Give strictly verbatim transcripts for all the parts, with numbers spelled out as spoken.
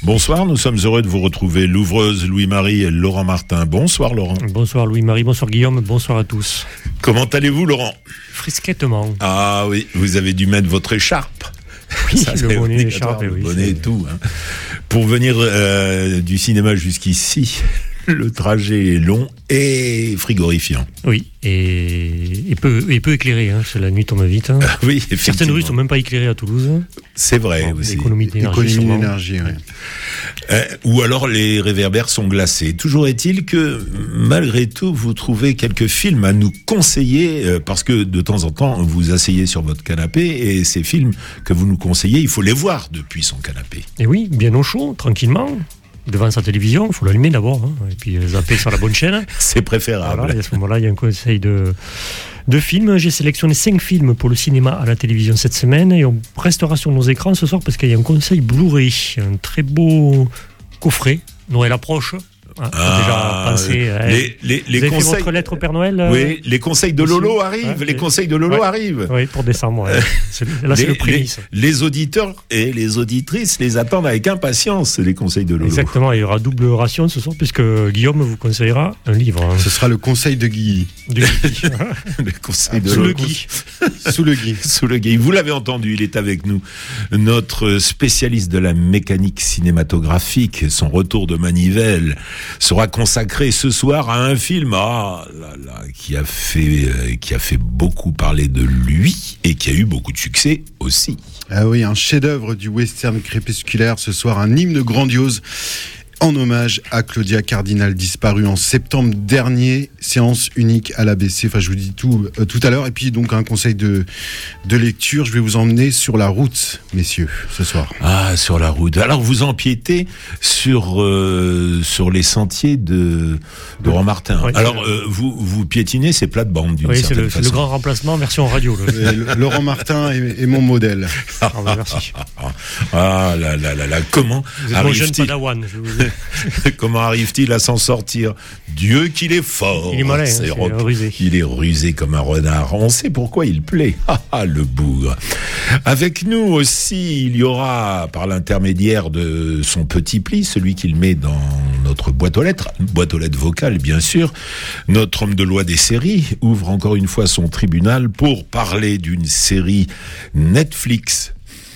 Bonsoir, nous sommes heureux de vous retrouver, l'ouvreuse Louis-Marie et Laurent Martin. Bonsoir Laurent. Bonsoir Louis-Marie, bonsoir Guillaume, bonsoir à tous. Comment allez-vous Laurent? Frisquettement. Ah oui, vous avez dû mettre votre écharpe. Oui, ça, le bonnet, l'écharpe, le oui. bonnet et tout. Hein. Pour venir euh, du cinéma jusqu'ici, le trajet est long et frigorifiant. Oui, et, et, peu, et peu éclairé, hein, parce que la nuit tombe vite. Hein. Ah, oui, effectivement. Certaines rues ne sont même pas éclairées à Toulouse. C'est vrai bon, aussi. Économie d'énergie. Économie d'énergie, oui. Euh, ou alors les réverbères sont glacés. Toujours est-il que, malgré tout, vous trouvez quelques films à nous conseiller, euh, parce que de temps en temps, vous vous asseyez sur votre canapé, et ces films que vous nous conseillez, il faut les voir depuis son canapé. Et oui, bien au chaud, tranquillement. Devant sa télévision, il faut l'allumer d'abord, hein, et puis zapper sur la bonne chaîne. C'est préférable. Voilà, et à ce moment-là, il y a un conseil de, de films. J'ai sélectionné cinq films pour le cinéma à la télévision cette semaine, et on restera sur nos écrans ce soir parce qu'il y a un conseil Blu-ray, un très beau coffret. Noël approche. Hein, ah, déjà pensé, euh, les, les, les vous avez conseils... fait votre lettre au Père Noël euh, Oui, les conseils de Lolo arrivent. hein, les conseils de Lolo ouais, arrivent. Oui, pour décembre. Ouais. C'est, là, les, c'est le prémisse. Les, les auditeurs et les auditrices les attendent avec impatience, les conseils de Lolo. Exactement, il y aura double ration ce soir, puisque Guillaume vous conseillera un livre. Hein. Ce sera le conseil de Guy. De Guy. Le conseil de Sous Lolo. le Guy. Sous le Guy. Sous le Guy. Vous l'avez entendu, il est avec nous. Notre spécialiste de la mécanique cinématographique, son retour de manivelle sera consacré ce soir à un film ah, là, là, qui, a fait, euh, qui a fait beaucoup parler de lui et qui a eu beaucoup de succès aussi. Ah oui, un chef-d'œuvre du western crépusculaire ce soir, un hymne grandiose en hommage à Claudia Cardinal, disparue en septembre dernier, séance unique à l'A B C. Enfin, je vous dis tout euh, tout à l'heure. Et puis donc un conseil de de lecture. Je vais vous emmener sur la route, messieurs, ce soir. Ah, sur la route. Alors vous empiétez sur euh, sur les sentiers de de Laurent Martin. Oui, Alors euh, vous vous piétinez ces plates-bandes d'une oui, certaine c'est le, façon. c'est le grand remplacement version radio. Le... Le, Laurent Martin est, est mon modèle. Ah, bah, merci. Ah là là là là. Comment Vous êtes mon jeune arrive-t-il padawan. Je vous... Comment arrive-t-il à s'en sortir? Dieu qu'il est fort. Il est malin, C'est hein, Rob... c'est rusé. Il est rusé comme un renard. On sait pourquoi il plaît. Ah, ah, le bougre. Avec nous aussi, il y aura, par l'intermédiaire de son petit pli, celui qu'il met dans notre boîte aux lettres, boîte aux lettres vocale, bien sûr, notre homme de loi des séries ouvre encore une fois son tribunal pour parler d'une série Netflix.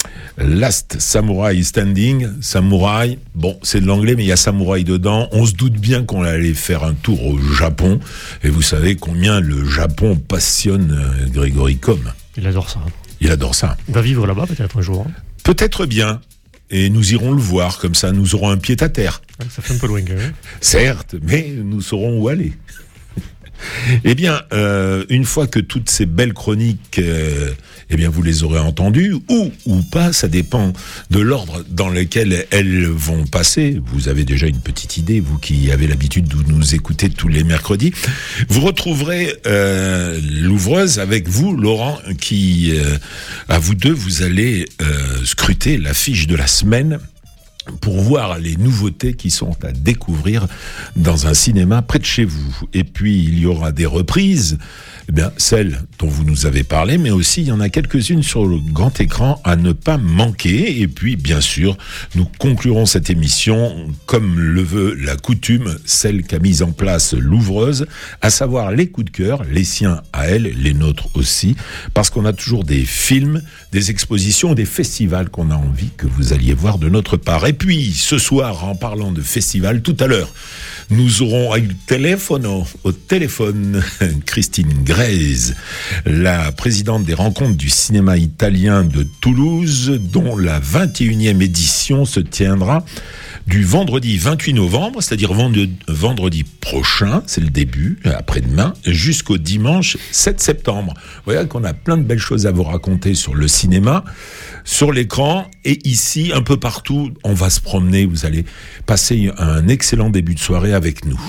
Last Samurai Standing, Samurai, bon, c'est de l'anglais, mais il y a Samurai dedans. On se doute bien qu'on allait faire un tour au Japon. Et vous savez combien le Japon passionne Grégory Combes. Il adore ça. Il adore ça. Il va vivre là-bas peut-être un jour. Hein. Peut-être bien. Et nous irons le voir, comme ça nous aurons un pied à terre. Ça fait un peu loin quand même. Certes, mais nous saurons où aller. Eh bien, euh, une fois que toutes ces belles chroniques, euh, eh bien, vous les aurez entendues, ou ou pas, ça dépend de l'ordre dans lequel elles vont passer. Vous avez déjà une petite idée, vous qui avez l'habitude de nous écouter tous les mercredis. Vous retrouverez euh, l'ouvreuse avec vous, Laurent, qui, euh, à vous deux, vous allez euh, scruter la fiche de la semaine pour voir les nouveautés qui sont à découvrir dans un cinéma près de chez vous. Et puis, il y aura des reprises, eh bien, celles dont vous nous avez parlé, mais aussi, il y en a quelques-unes sur le grand écran à ne pas manquer. Et puis, bien sûr, nous conclurons cette émission, comme le veut la coutume, celle qu'a mise en place l'ouvreuse, à savoir les coups de cœur, les siens à elle, les nôtres aussi, parce qu'on a toujours des films, des expositions, des festivals qu'on a envie que vous alliez voir de notre part. Et puis, ce soir, en parlant de festival, tout à l'heure, nous aurons au téléphone, au téléphone, Christine Grèze, la présidente des rencontres du cinéma italien de Toulouse, dont la vingt et unième édition se tiendra du vendredi vingt-huit novembre, c'est-à-dire vendredi prochain, c'est le début, après-demain, jusqu'au dimanche sept septembre. Vous voyez qu'on a plein de belles choses à vous raconter sur le cinéma, sur l'écran, et ici, un peu partout, on va se promener, vous allez passer un excellent début de soirée avec nous.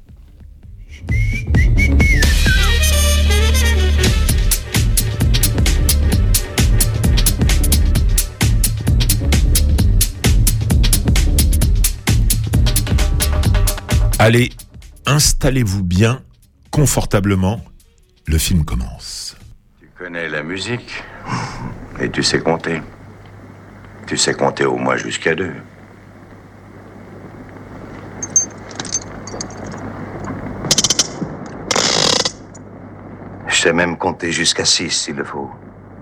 Allez, installez-vous bien, confortablement, le film commence. Tu connais la musique et tu sais compter. Tu sais compter au moins jusqu'à deux. sais même compter jusqu'à six s'il le faut.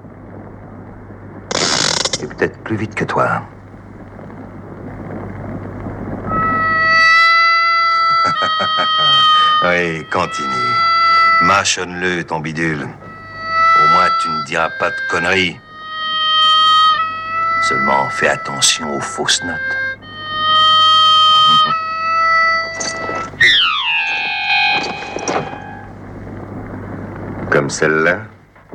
Et peut-être plus vite que toi. Oui, continue. Mâchonne-le, ton bidule. Au moins, tu ne diras pas de conneries. Seulement, fais attention aux fausses notes. Comme celle-là.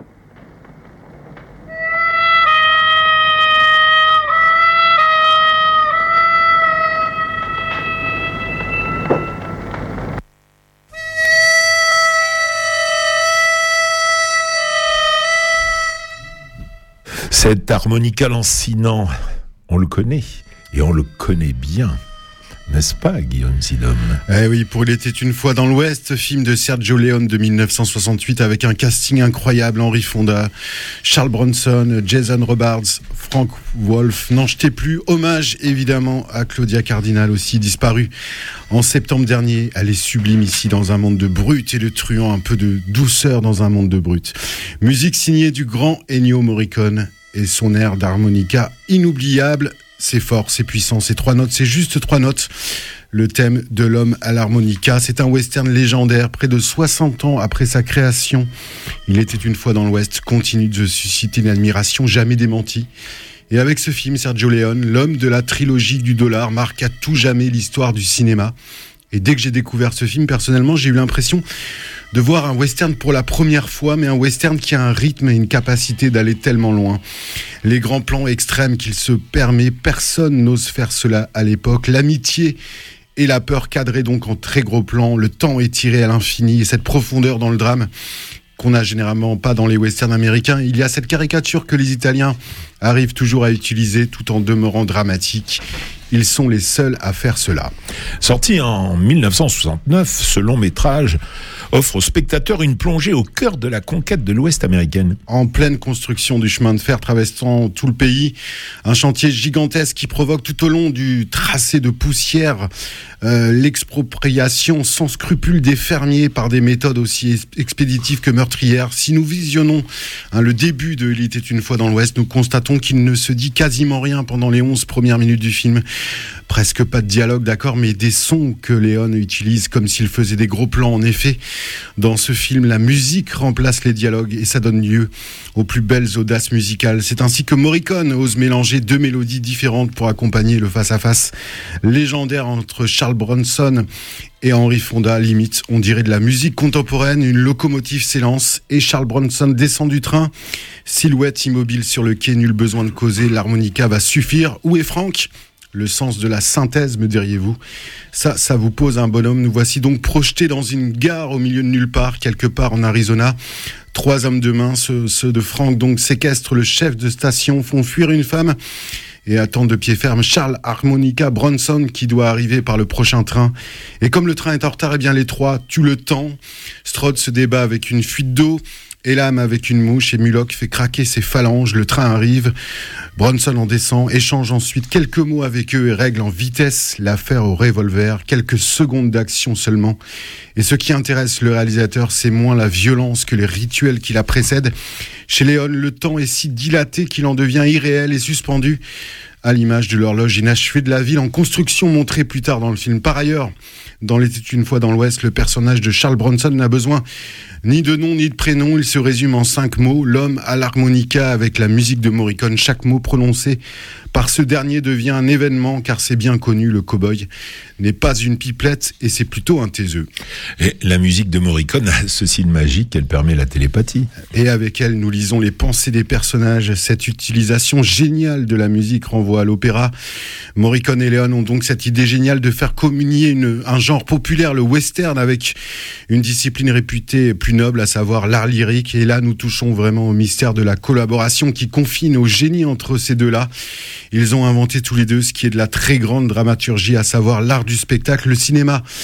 Cet harmonica lancinant, on le connaît, et on le connaît bien. N'est-ce pas, Guillaume Sidom? Eh oui, pour Il était une fois dans l'Ouest, film de Sergio Leone de dix-neuf cent soixante-huit avec un casting incroyable, Henry Fonda, Charles Bronson, Jason Robards, Frank Wolf, n'en jetez plus. Hommage évidemment à Claudia Cardinal, aussi disparue en septembre dernier. Elle est sublime ici dans un monde de brutes et de truands, un peu de douceur dans un monde de brutes. Musique signée du grand Ennio Morricone et son air d'harmonica inoubliable. C'est fort, c'est puissant, c'est trois notes, c'est juste trois notes. Le thème de l'homme à l'harmonica, c'est un western légendaire. Près de soixante ans après sa création, Il était une fois dans l'Ouest continue de susciter une admiration jamais démentie. Et avec ce film, Sergio Leone, l'homme de la trilogie du dollar, marque à tout jamais l'histoire du cinéma. Et dès que j'ai découvert ce film, personnellement, j'ai eu l'impression de voir un western pour la première fois, mais un western qui a un rythme et une capacité d'aller tellement loin. Les grands plans extrêmes qu'il se permet, personne n'ose faire cela à l'époque. L'amitié et la peur cadrées donc en très gros plans, le temps étiré à l'infini et cette profondeur dans le drame qu'on n'a généralement pas dans les westerns américains. Il y a cette caricature que les Italiens arrivent toujours à utiliser tout en demeurant dramatiques. Ils sont les seuls à faire cela. Sorti en dix-neuf cent soixante-neuf, ce long métrage offre aux spectateurs une plongée au cœur de la conquête de l'Ouest américaine. En pleine construction du chemin de fer traversant tout le pays, un chantier gigantesque qui provoque tout au long du tracé de poussière euh, l'expropriation sans scrupule des fermiers par des méthodes aussi expéditives que meurtrières. Si nous visionnons hein, le début de Il était une fois dans l'Ouest, nous constatons qu'il ne se dit quasiment rien pendant les onze premières minutes du film. Presque pas de dialogue, d'accord, mais des sons que Leone utilise comme s'il faisait des gros plans. En effet, dans ce film, la musique remplace les dialogues et ça donne lieu aux plus belles audaces musicales. C'est ainsi que Morricone ose mélanger deux mélodies différentes pour accompagner le face-à-face légendaire entre Charles Bronson et Henry Fonda. Limite, on dirait de la musique contemporaine, une locomotive s'élance et Charles Bronson descend du train. Silhouette immobile sur le quai, nul besoin de causer, l'harmonica va suffire. Où est Frank ? Le sens de la synthèse, me diriez-vous. Ça, ça vous pose un bonhomme. Nous voici donc projetés dans une gare au milieu de nulle part, quelque part en Arizona. Trois hommes de main, ceux, ceux de Frank, donc séquestrent le chef de station, font fuir une femme et attendent de pied ferme Charles Harmonica Bronson qui doit arriver par le prochain train. Et comme le train est en retard, eh bien les trois tuent le temps. Strode se débat avec une fuite d'eau. Elam avec une mouche et Mullock fait craquer ses phalanges. Le train arrive. Bronson en descend, échange ensuite quelques mots avec eux et règle en vitesse l'affaire au revolver. Quelques secondes d'action seulement. Et ce qui intéresse le réalisateur, c'est moins la violence que les rituels qui la précèdent. Chez Leone, le temps est si dilaté qu'il en devient irréel et suspendu, à l'image de l'horloge inachevée de la ville en construction montrée plus tard dans le film. Par ailleurs, dans Il était une fois dans l'Ouest, le personnage de Charles Bronson n'a besoin ni de nom ni de prénom. Il se résume en cinq mots. L'homme à l'harmonica avec la musique de Morricone. Chaque mot prononcé par ce dernier devient un événement, car c'est bien connu, le cow-boy n'est pas une pipelette et c'est plutôt un taiseux. Et la musique de Morricone a ceci de magique qu'elle permet la télépathie. Et avec elle, nous lisons les pensées des personnages. Cette utilisation géniale de la musique renvoie à l'opéra. Morricone et Leone ont donc cette idée géniale de faire communier une, un genre populaire, le western, avec une discipline réputée plus noble, à savoir l'art lyrique. Et là, nous touchons vraiment au mystère de la collaboration qui confine au génie entre ces deux-là. Ils ont inventé tous les deux ce qui est de la très grande dramaturgie, à savoir l'art du spectacle. Le cinéma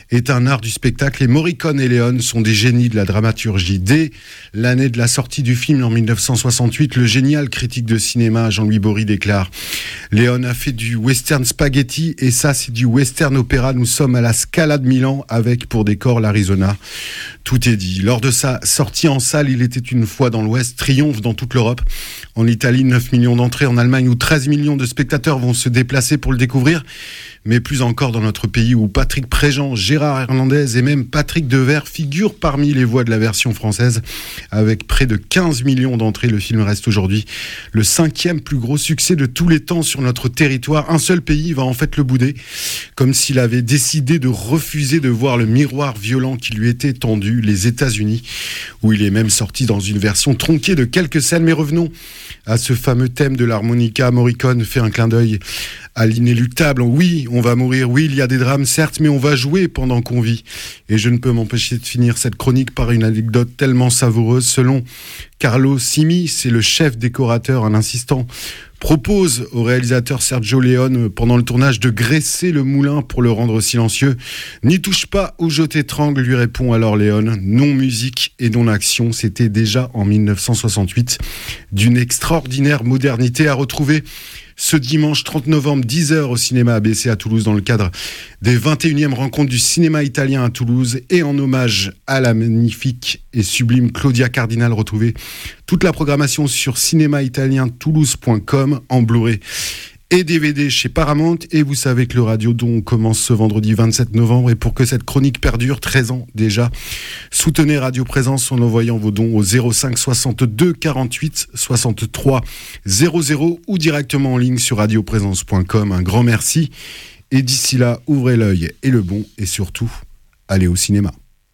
est un art du spectacle et Morricone et Léon sont des génies de la dramaturgie. Dès l'année de la sortie du film en dix-neuf cent soixante-huit, le génial critique de cinéma Jean-Louis Bory déclare « Léon a fait du western spaghetti et ça c'est du western opéra. Nous sommes à la Scala de Milan avec pour décor l'Arizona. » Tout est dit. Lors de sa sortie en salle, Il était une fois dans l'Ouest triomphe dans toute l'Europe. En Italie, neuf millions d'entrées. En Allemagne, où treize millions de spectateurs vont se déplacer pour le découvrir. Mais plus encore dans notre pays où Patrick Préjean, Gérard Hernandez et même Patrick Devers figurent parmi les voix de la version française. Avec près de quinze millions d'entrées, le film reste aujourd'hui le cinquième plus gros succès de tous les temps sur notre territoire. Un seul pays va en fait le bouder, comme s'il avait décidé de refuser de voir le miroir violent qui lui était tendu, les États-Unis, où il est même sorti dans une version tronquée de quelques scènes. Mais revenons à ce fameux thème de l'harmonica. Morricone fait un clin d'œil à l'inéluctable. Oui, on va mourir, oui, il y a des drames, certes, mais on va jouer pendant qu'on vit. Et je ne peux m'empêcher de finir cette chronique par une anecdote tellement savoureuse. Selon Carlo Simi, c'est le chef décorateur, un insistant, propose au réalisateur Sergio Leone pendant le tournage de graisser le moulin pour le rendre silencieux. « N'y touche pas ou je t'étrangle », lui répond alors Leone. Non musique et non action, c'était déjà en dix-neuf cent soixante-huit. D'une extraordinaire modernité à retrouver ce dimanche trente novembre, dix heures au cinéma A B C à Toulouse dans le cadre des vingt et unième rencontres du cinéma italien à Toulouse et en hommage à la magnifique et sublime Claudia Cardinal. Retrouvez toute la programmation sur cinéma italien toulouse point com en Blu-ray et D V D chez Paramount. Et vous savez que le Radio Don commence ce vendredi vingt-sept novembre. Et pour que cette chronique perdure, treize ans déjà, soutenez Radio Présence en envoyant vos dons au zéro cinq soixante-deux quarante-huit soixante-trois zéro zéro ou directement en ligne sur radio présence point com. Un grand merci. Et d'ici là, ouvrez l'œil et le bon. Et surtout, allez au cinéma.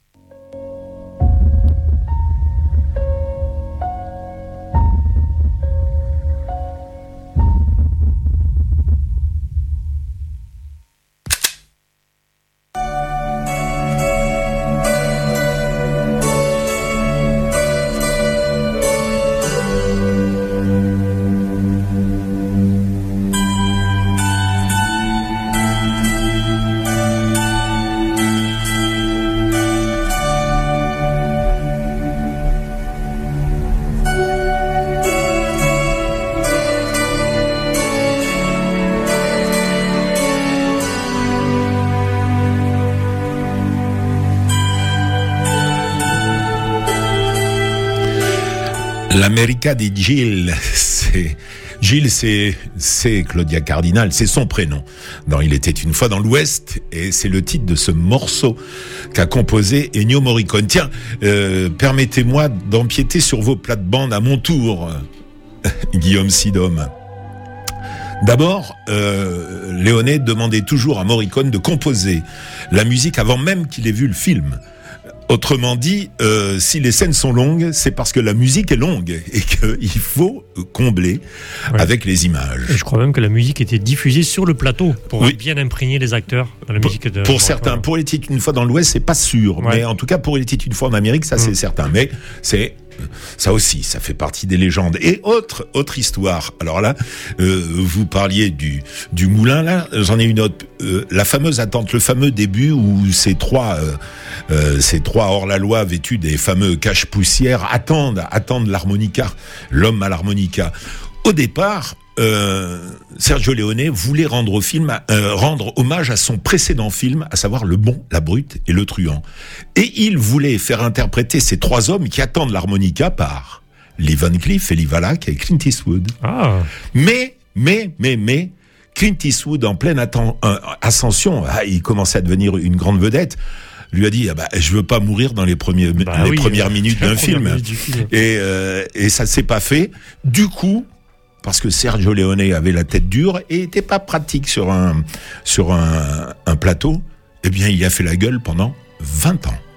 L'America di Gil, c'est Gilles, c'est c'est Claudia Cardinal, c'est son prénom. Dans Il était une fois dans l'Ouest, et c'est le titre de ce morceau qu'a composé Ennio Morricone. Tiens, euh, permettez-moi d'empiéter sur vos plates-bandes à mon tour, Guillaume Sidom. D'abord, euh, Léonet demandait toujours à Morricone de composer la musique avant même qu'il ait vu le film. Autrement dit, euh, si les scènes sont longues, c'est parce que la musique est longue et qu'il faut combler ouais. avec les images. Et je crois même que la musique était diffusée sur le plateau pour oui. bien imprégner les acteurs dans la pour, musique de. Pour certains, ouais. pour Il était une fois dans l'Ouest, c'est pas sûr, ouais. mais en tout cas pour Il était une fois en Amérique, ça mmh. c'est certain. Mais c'est ça aussi, ça fait partie des légendes. Et autre autre histoire. Alors là, euh, vous parliez du du moulin là. J'en ai une autre. Euh, la fameuse attente, le fameux début où ces trois euh, euh, ces trois hors-la-loi vêtus des fameux cache-poussières attendent attendent l'harmonica, l'homme à l'harmonica. Au départ, euh, Sergio Leone voulait rendre au film, euh, rendre hommage à son précédent film, à savoir Le Bon, la Brute et le Truand. Et il voulait faire interpréter ces trois hommes qui attendent l'harmonica par Lee Van Cleef, Eli Wallach et Clint Eastwood. Ah. Mais, mais, mais, mais, Clint Eastwood en pleine atten- euh, ascension, ah, il commençait à devenir une grande vedette, lui a dit ah bah je veux pas mourir dans les premiers bah les oui, premières minutes d'un film. Minute du film et euh, et ça s'est pas fait. Du coup, parce que Sergio Leone avait la tête dure et était pas pratique sur un sur un, un plateau, eh bien il a fait la gueule pendant vingt ans.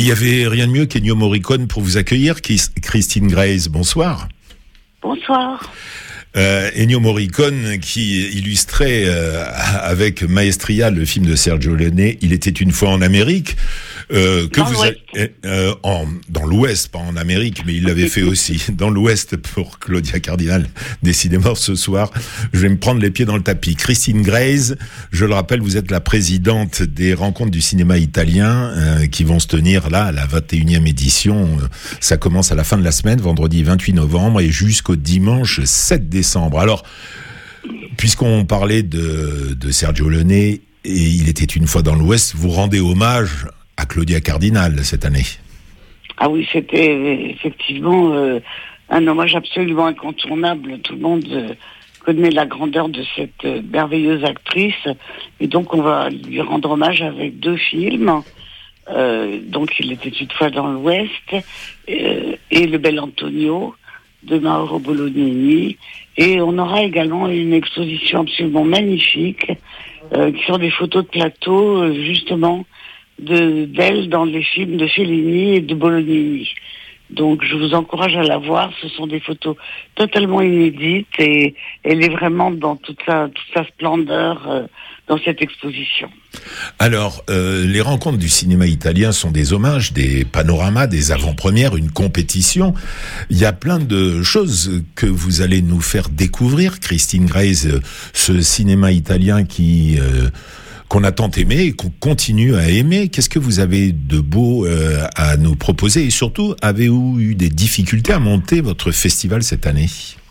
y avait rien de mieux qu'Ennio Morricone pour vous accueillir. Christine Grace, bonsoir. Bonsoir. Euh, Ennio Morricone qui illustrait euh, avec maestria le film de Sergio Leone, Il était une fois en Amérique, euh, que dans vous l'Ouest. avez, euh, en, dans l'Ouest, pas en Amérique, mais il l'avait fait aussi dans l'Ouest pour Claudia Cardinal. Décidément, ce soir, je vais me prendre les pieds dans le tapis. Christine Grace, je le rappelle, vous êtes la présidente des rencontres du cinéma italien euh, qui vont se tenir là, à la vingt et unième édition. Ça commence à la fin de la semaine, vendredi vingt-huit novembre, et jusqu'au dimanche sept décembre. Alors, puisqu'on parlait de, de Sergio Leone, et Il était une fois dans l'Ouest, vous rendez hommage à Claudia Cardinal cette année. Ah oui, c'était effectivement euh, un hommage absolument incontournable. Tout le monde euh, connaît la grandeur de cette euh, merveilleuse actrice. Et donc, on va lui rendre hommage avec deux films. Euh, donc, Il était une fois dans l'Ouest euh, et Le Bel Antonio de Mauro Bolognini. Et on aura également une exposition absolument magnifique euh, qui sont des photos de plateau, euh, justement, de d'elle dans les films de Fellini et de Bolognini. Donc je vous encourage à la voir, ce sont des photos totalement inédites et elle est vraiment dans toute sa, toute sa splendeur euh, dans cette exposition. Alors, euh, les rencontres du cinéma italien sont des hommages, des panoramas, des avant-premières, une compétition. Il y a plein de choses que vous allez nous faire découvrir, Christine Grace, ce cinéma italien qui... Euh, qu'on a tant aimé et qu'on continue à aimer. Qu'est-ce que vous avez de beau euh, à nous proposer? Et surtout, avez-vous eu des difficultés à monter votre festival cette année?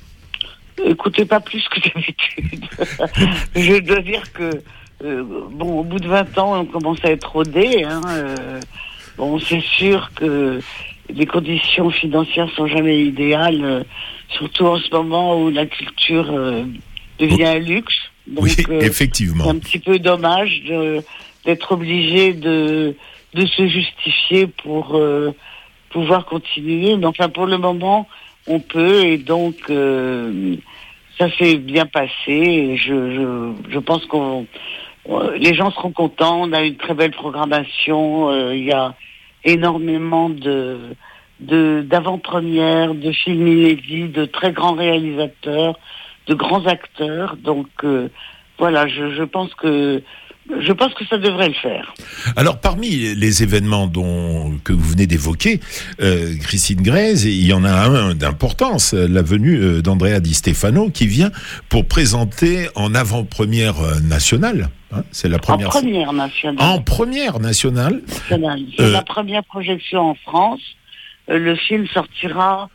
Écoutez, pas plus que d'habitude. Je dois dire que, euh, bon, au bout de vingt ans, on commence à être rodé. Hein, euh, bon, c'est sûr que les conditions financières sont jamais idéales, euh, surtout en ce moment où la culture euh, devient un luxe. Donc, oui, euh, effectivement. C'est un petit peu dommage de, d'être obligé de, de se justifier pour euh, pouvoir continuer. Mais enfin, pour le moment, on peut, et donc euh, ça s'est bien passé. Et je, je, je pense qu'on euh, les gens seront contents. On a une très belle programmation. Euh, il y a énormément de, de d'avant-premières, de films inédits, de très grands réalisateurs, de grands acteurs, donc euh, voilà, je, je pense que je pense que ça devrait le faire. Alors, parmi les événements dont que vous venez d'évoquer, euh, Christine Grace, il y en a un d'importance, la venue d'Andrea Di Stefano, qui vient pour présenter en avant-première nationale. Hein, c'est la première. En première nationale. En première nationale. nationale. C'est euh... la première projection en France. Euh, le film sortira.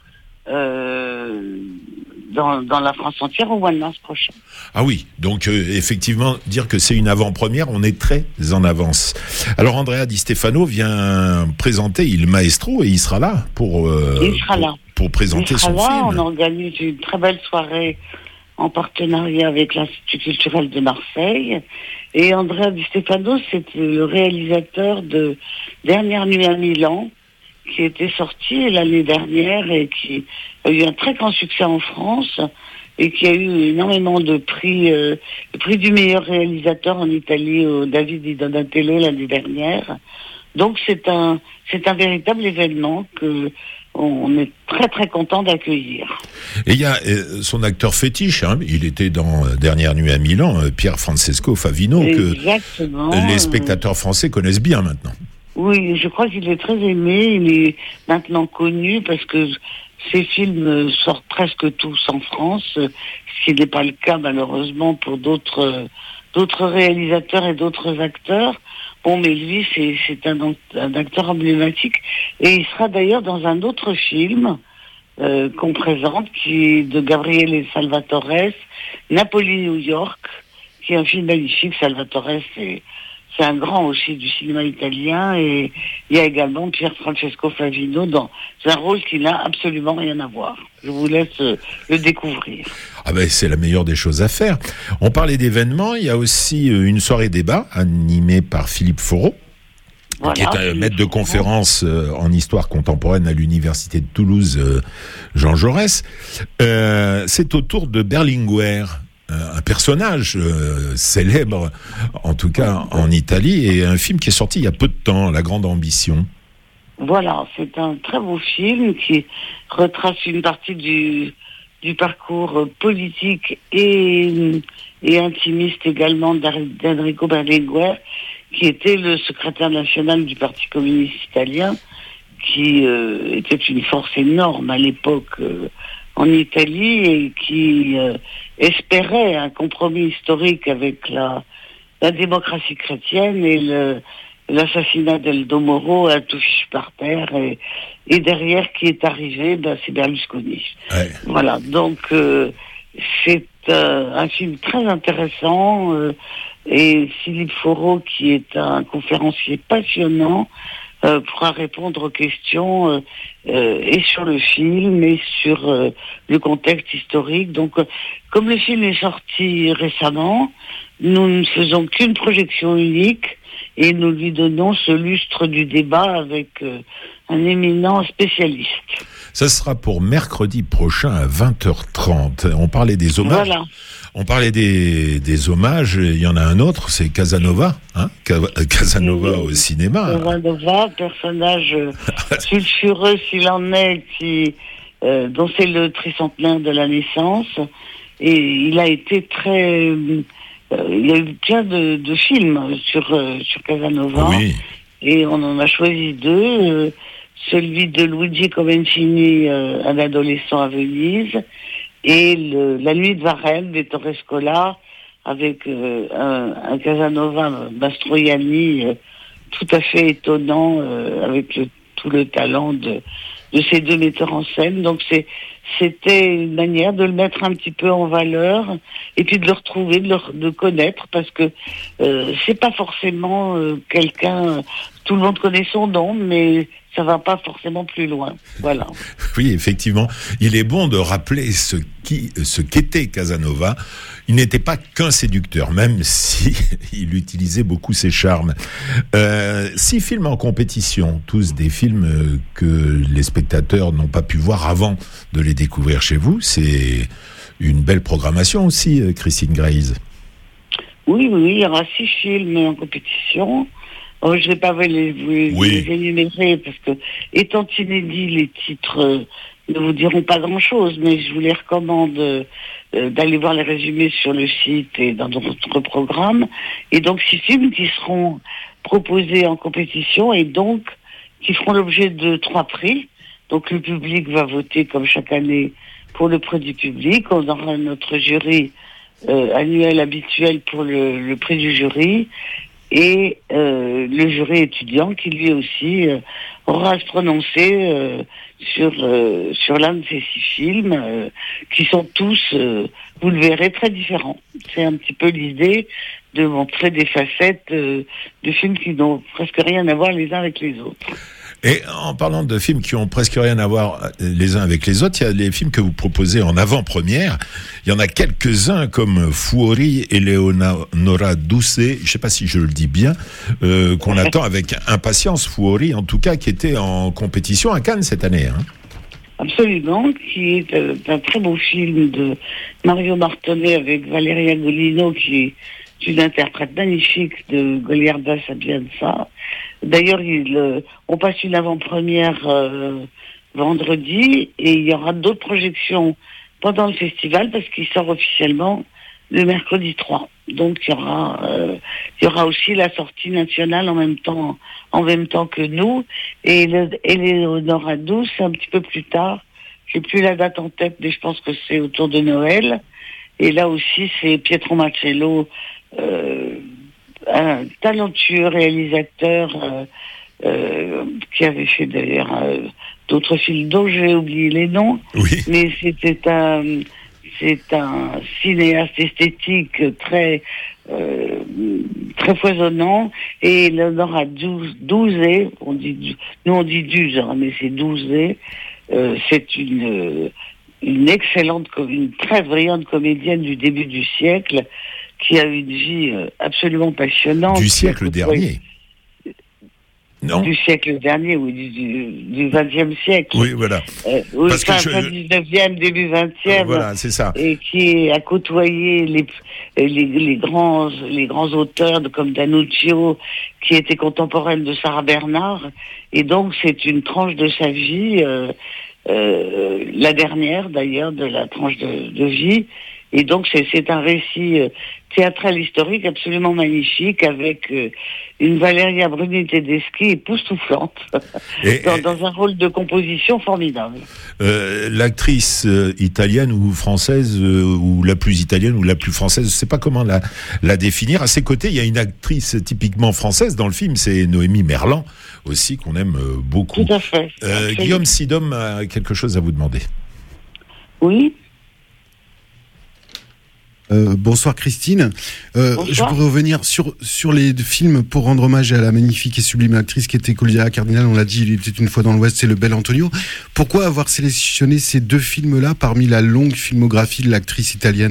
Euh, Dans, dans la France entière au mois de mars prochain. Ah oui, donc euh, effectivement, dire que c'est une avant-première, on est très en avance. Alors Andrea Di Stefano vient présenter Il Maestro et il sera là pour, euh, il sera pour, là. pour présenter il sera son là, film. On organise une très belle soirée en partenariat avec l'Institut culturel de Marseille. Et Andrea Di Stefano, c'est le réalisateur de Dernière nuit à Milan, qui était sorti l'année dernière et qui a eu un très grand succès en France et qui a eu énormément de prix, euh, le prix du meilleur réalisateur en Italie au David di Donatello l'année dernière. Donc c'est un c'est un véritable événement que on est très très content d'accueillir. Et il y a euh, son acteur fétiche, hein, il était dans euh, Dernière nuit à Milan, euh, Pier Francesco Favino, Exactement. que les spectateurs français connaissent bien maintenant. Oui, je crois qu'il est très aimé, il est maintenant connu parce que ses films sortent presque tous en France, ce qui n'est pas le cas malheureusement pour d'autres d'autres réalisateurs et d'autres acteurs. Bon, mais lui, c'est, c'est un, un acteur emblématique et il sera d'ailleurs dans un autre film euh, qu'on présente, qui est de Gabriele Salvatore, Napoli New York, qui est un film magnifique. Salvatore, c'est C'est un grand aussi du cinéma italien, et il y a également Pier Francesco Favino dans un rôle qui n'a absolument rien à voir. Je vous laisse le découvrir. Ah ben c'est la meilleure des choses à faire. On parlait d'événements, il y a aussi une soirée débat animée par Philippe Foreau, voilà, qui est un Philippe maître de conférence en histoire contemporaine à l'université de Toulouse, Jean Jaurès. Euh, c'est autour de Berlinguer, un personnage euh, célèbre, en tout cas en Italie, et un film qui est sorti il y a peu de temps, La Grande Ambition. Voilà, c'est un très beau film qui retrace une partie du, du parcours politique et, et intimiste également d'Enrico Berlinguer, qui était le secrétaire national du Parti communiste italien, qui euh, était une force énorme à l'époque euh, en Italie et qui euh, espérait un compromis historique avec la, la démocratie chrétienne, et le, l'assassinat d'Aldo Moro a tout fichu par terre, et, et derrière qui est arrivé, ben, c'est Berlusconi. Ouais. Voilà, donc euh, c'est euh, un film très intéressant, euh, et Philippe Foreau, qui est un conférencier passionnant, Euh, pourra répondre aux questions euh, euh, et sur le film et sur euh, le contexte historique. Donc, euh, comme le film est sorti récemment, nous ne faisons qu'une projection unique et nous lui donnons ce lustre du débat avec euh, un éminent spécialiste. Ça sera pour mercredi prochain à vingt heures trente. On parlait des hommages. Voilà. On parlait des, des hommages, il y en a un autre, c'est Casanova, hein Casanova oui, au cinéma. Casanova, personnage sulfureux s'il en est, qui, euh, dont c'est le tricentenaire de la naissance, et il a été très... Euh, il y a eu plein de, de films sur, euh, sur Casanova, oui. Et on en a choisi deux, euh, celui de Luigi Comencini, euh, un adolescent à Venise, et le, La nuit de Varenne d'Ettore Scola, avec euh, un, un Casanova Mastroianni euh, tout à fait étonnant, euh, avec le, tout le talent de, de ces deux metteurs en scène. Donc c'est, c'était une manière de le mettre un petit peu en valeur, et puis de le retrouver, de le de connaître, parce que euh, c'est pas forcément euh, quelqu'un, tout le monde connaît son nom, mais ça va pas forcément plus loin. Voilà. Oui, effectivement, il est bon de rappeler ce qui, ce qu'était Casanova. Il n'était pas qu'un séducteur, même si il utilisait beaucoup ses charmes. Euh, six films en compétition, tous des films que les spectateurs n'ont pas pu voir avant de les découvrir chez vous. C'est une belle programmation aussi, Christine Graise. Oui, oui, il y aura six films en compétition. Oh, je ne vais pas vous les, vous oui. les énumérer, parce que, étant inédits, les titres euh, ne vous diront pas grand-chose, mais je vous les recommande euh, d'aller voir les résumés sur le site et dans notre programme. Et donc, six films qui seront proposés en compétition et donc qui feront l'objet de trois prix. Donc, le public va voter, comme chaque année, pour le prix du public. On aura notre jury euh, annuel habituel pour le, le prix du jury. Et euh, le jury étudiant qui lui aussi euh, aura à se prononcer euh, sur euh, sur l'un de ces six films euh, qui sont tous, euh, vous le verrez, très différents. C'est un petit peu l'idée de montrer des facettes euh, de films qui n'ont presque rien à voir les uns avec les autres. Et en parlant de films qui ont presque rien à voir les uns avec les autres, il y a les films que vous proposez en avant-première. Il y en a quelques-uns comme Fuori et Eleonora Duse, je ne sais pas si je le dis bien, euh, qu'on attend avec impatience. Fuori, en tout cas, qui était en compétition à Cannes cette année. Hein. Absolument, qui est euh, un très beau film de Mario Martonnet avec Valeria Golino, qui est une interprète magnifique de Goliarda Sapienza. D'ailleurs, il, euh, on passe une avant-première euh, vendredi, et il y aura d'autres projections pendant le festival, parce qu'il sort officiellement le mercredi trois. Donc il y aura, euh, il y aura aussi la sortie nationale en même temps, en même temps que nous, et le, Eleonora Duse un petit peu plus tard. J'ai plus la date en tête, mais je pense que c'est autour de Noël. Et là aussi, c'est Pietro Marcello, euh, un talentueux réalisateur euh, euh, qui avait fait d'ailleurs euh, d'autres films dont j'ai oublié les noms, oui. Mais c'était un c'est un cinéaste esthétique très euh, très foisonnant, et Eleonora Duse, on dit nous on dit Duse, hein, mais c'est Duse, euh, c'est une une excellente, une très brillante comédienne du début du siècle, qui a une vie absolument passionnante. Du siècle dernier. Non. du siècle dernier, oui, du vingtième siècle. Oui, voilà. Euh, oui, Parce que fin, je- fin dix-neuvième, début vingtième. Voilà, c'est ça. Et qui a côtoyé les, les, les, grands, les grands auteurs de, comme D'Annunzio, qui était contemporaine de Sarah Bernard. Et donc, c'est une tranche de sa vie, euh, euh, la dernière d'ailleurs, de la tranche de, de vie. Et donc, c'est, c'est un récit euh, théâtral historique absolument magnifique, avec euh, une Valeria Bruni Tedeschi époustouflante, Et- dans, et- dans un rôle de composition formidable. Euh, l'actrice euh, italienne ou française, euh, ou la plus italienne ou la plus française, je ne sais pas comment la, la définir. À ses côtés, il y a une actrice typiquement française dans le film, c'est Noémie Merlan, aussi, qu'on aime euh, beaucoup. Tout à fait. Euh, Absolument. Guillaume Sidom a quelque chose à vous demander. Oui. Euh, bonsoir Christine. Euh, Bonsoir. je voudrais revenir sur, sur les films pour rendre hommage à la magnifique et sublime actrice qui était Claudia Cardinal. On l'a dit, il était une fois dans l'Ouest, c'est le bel Antonio. Pourquoi avoir sélectionné ces deux films-là parmi la longue filmographie de l'actrice italienne ?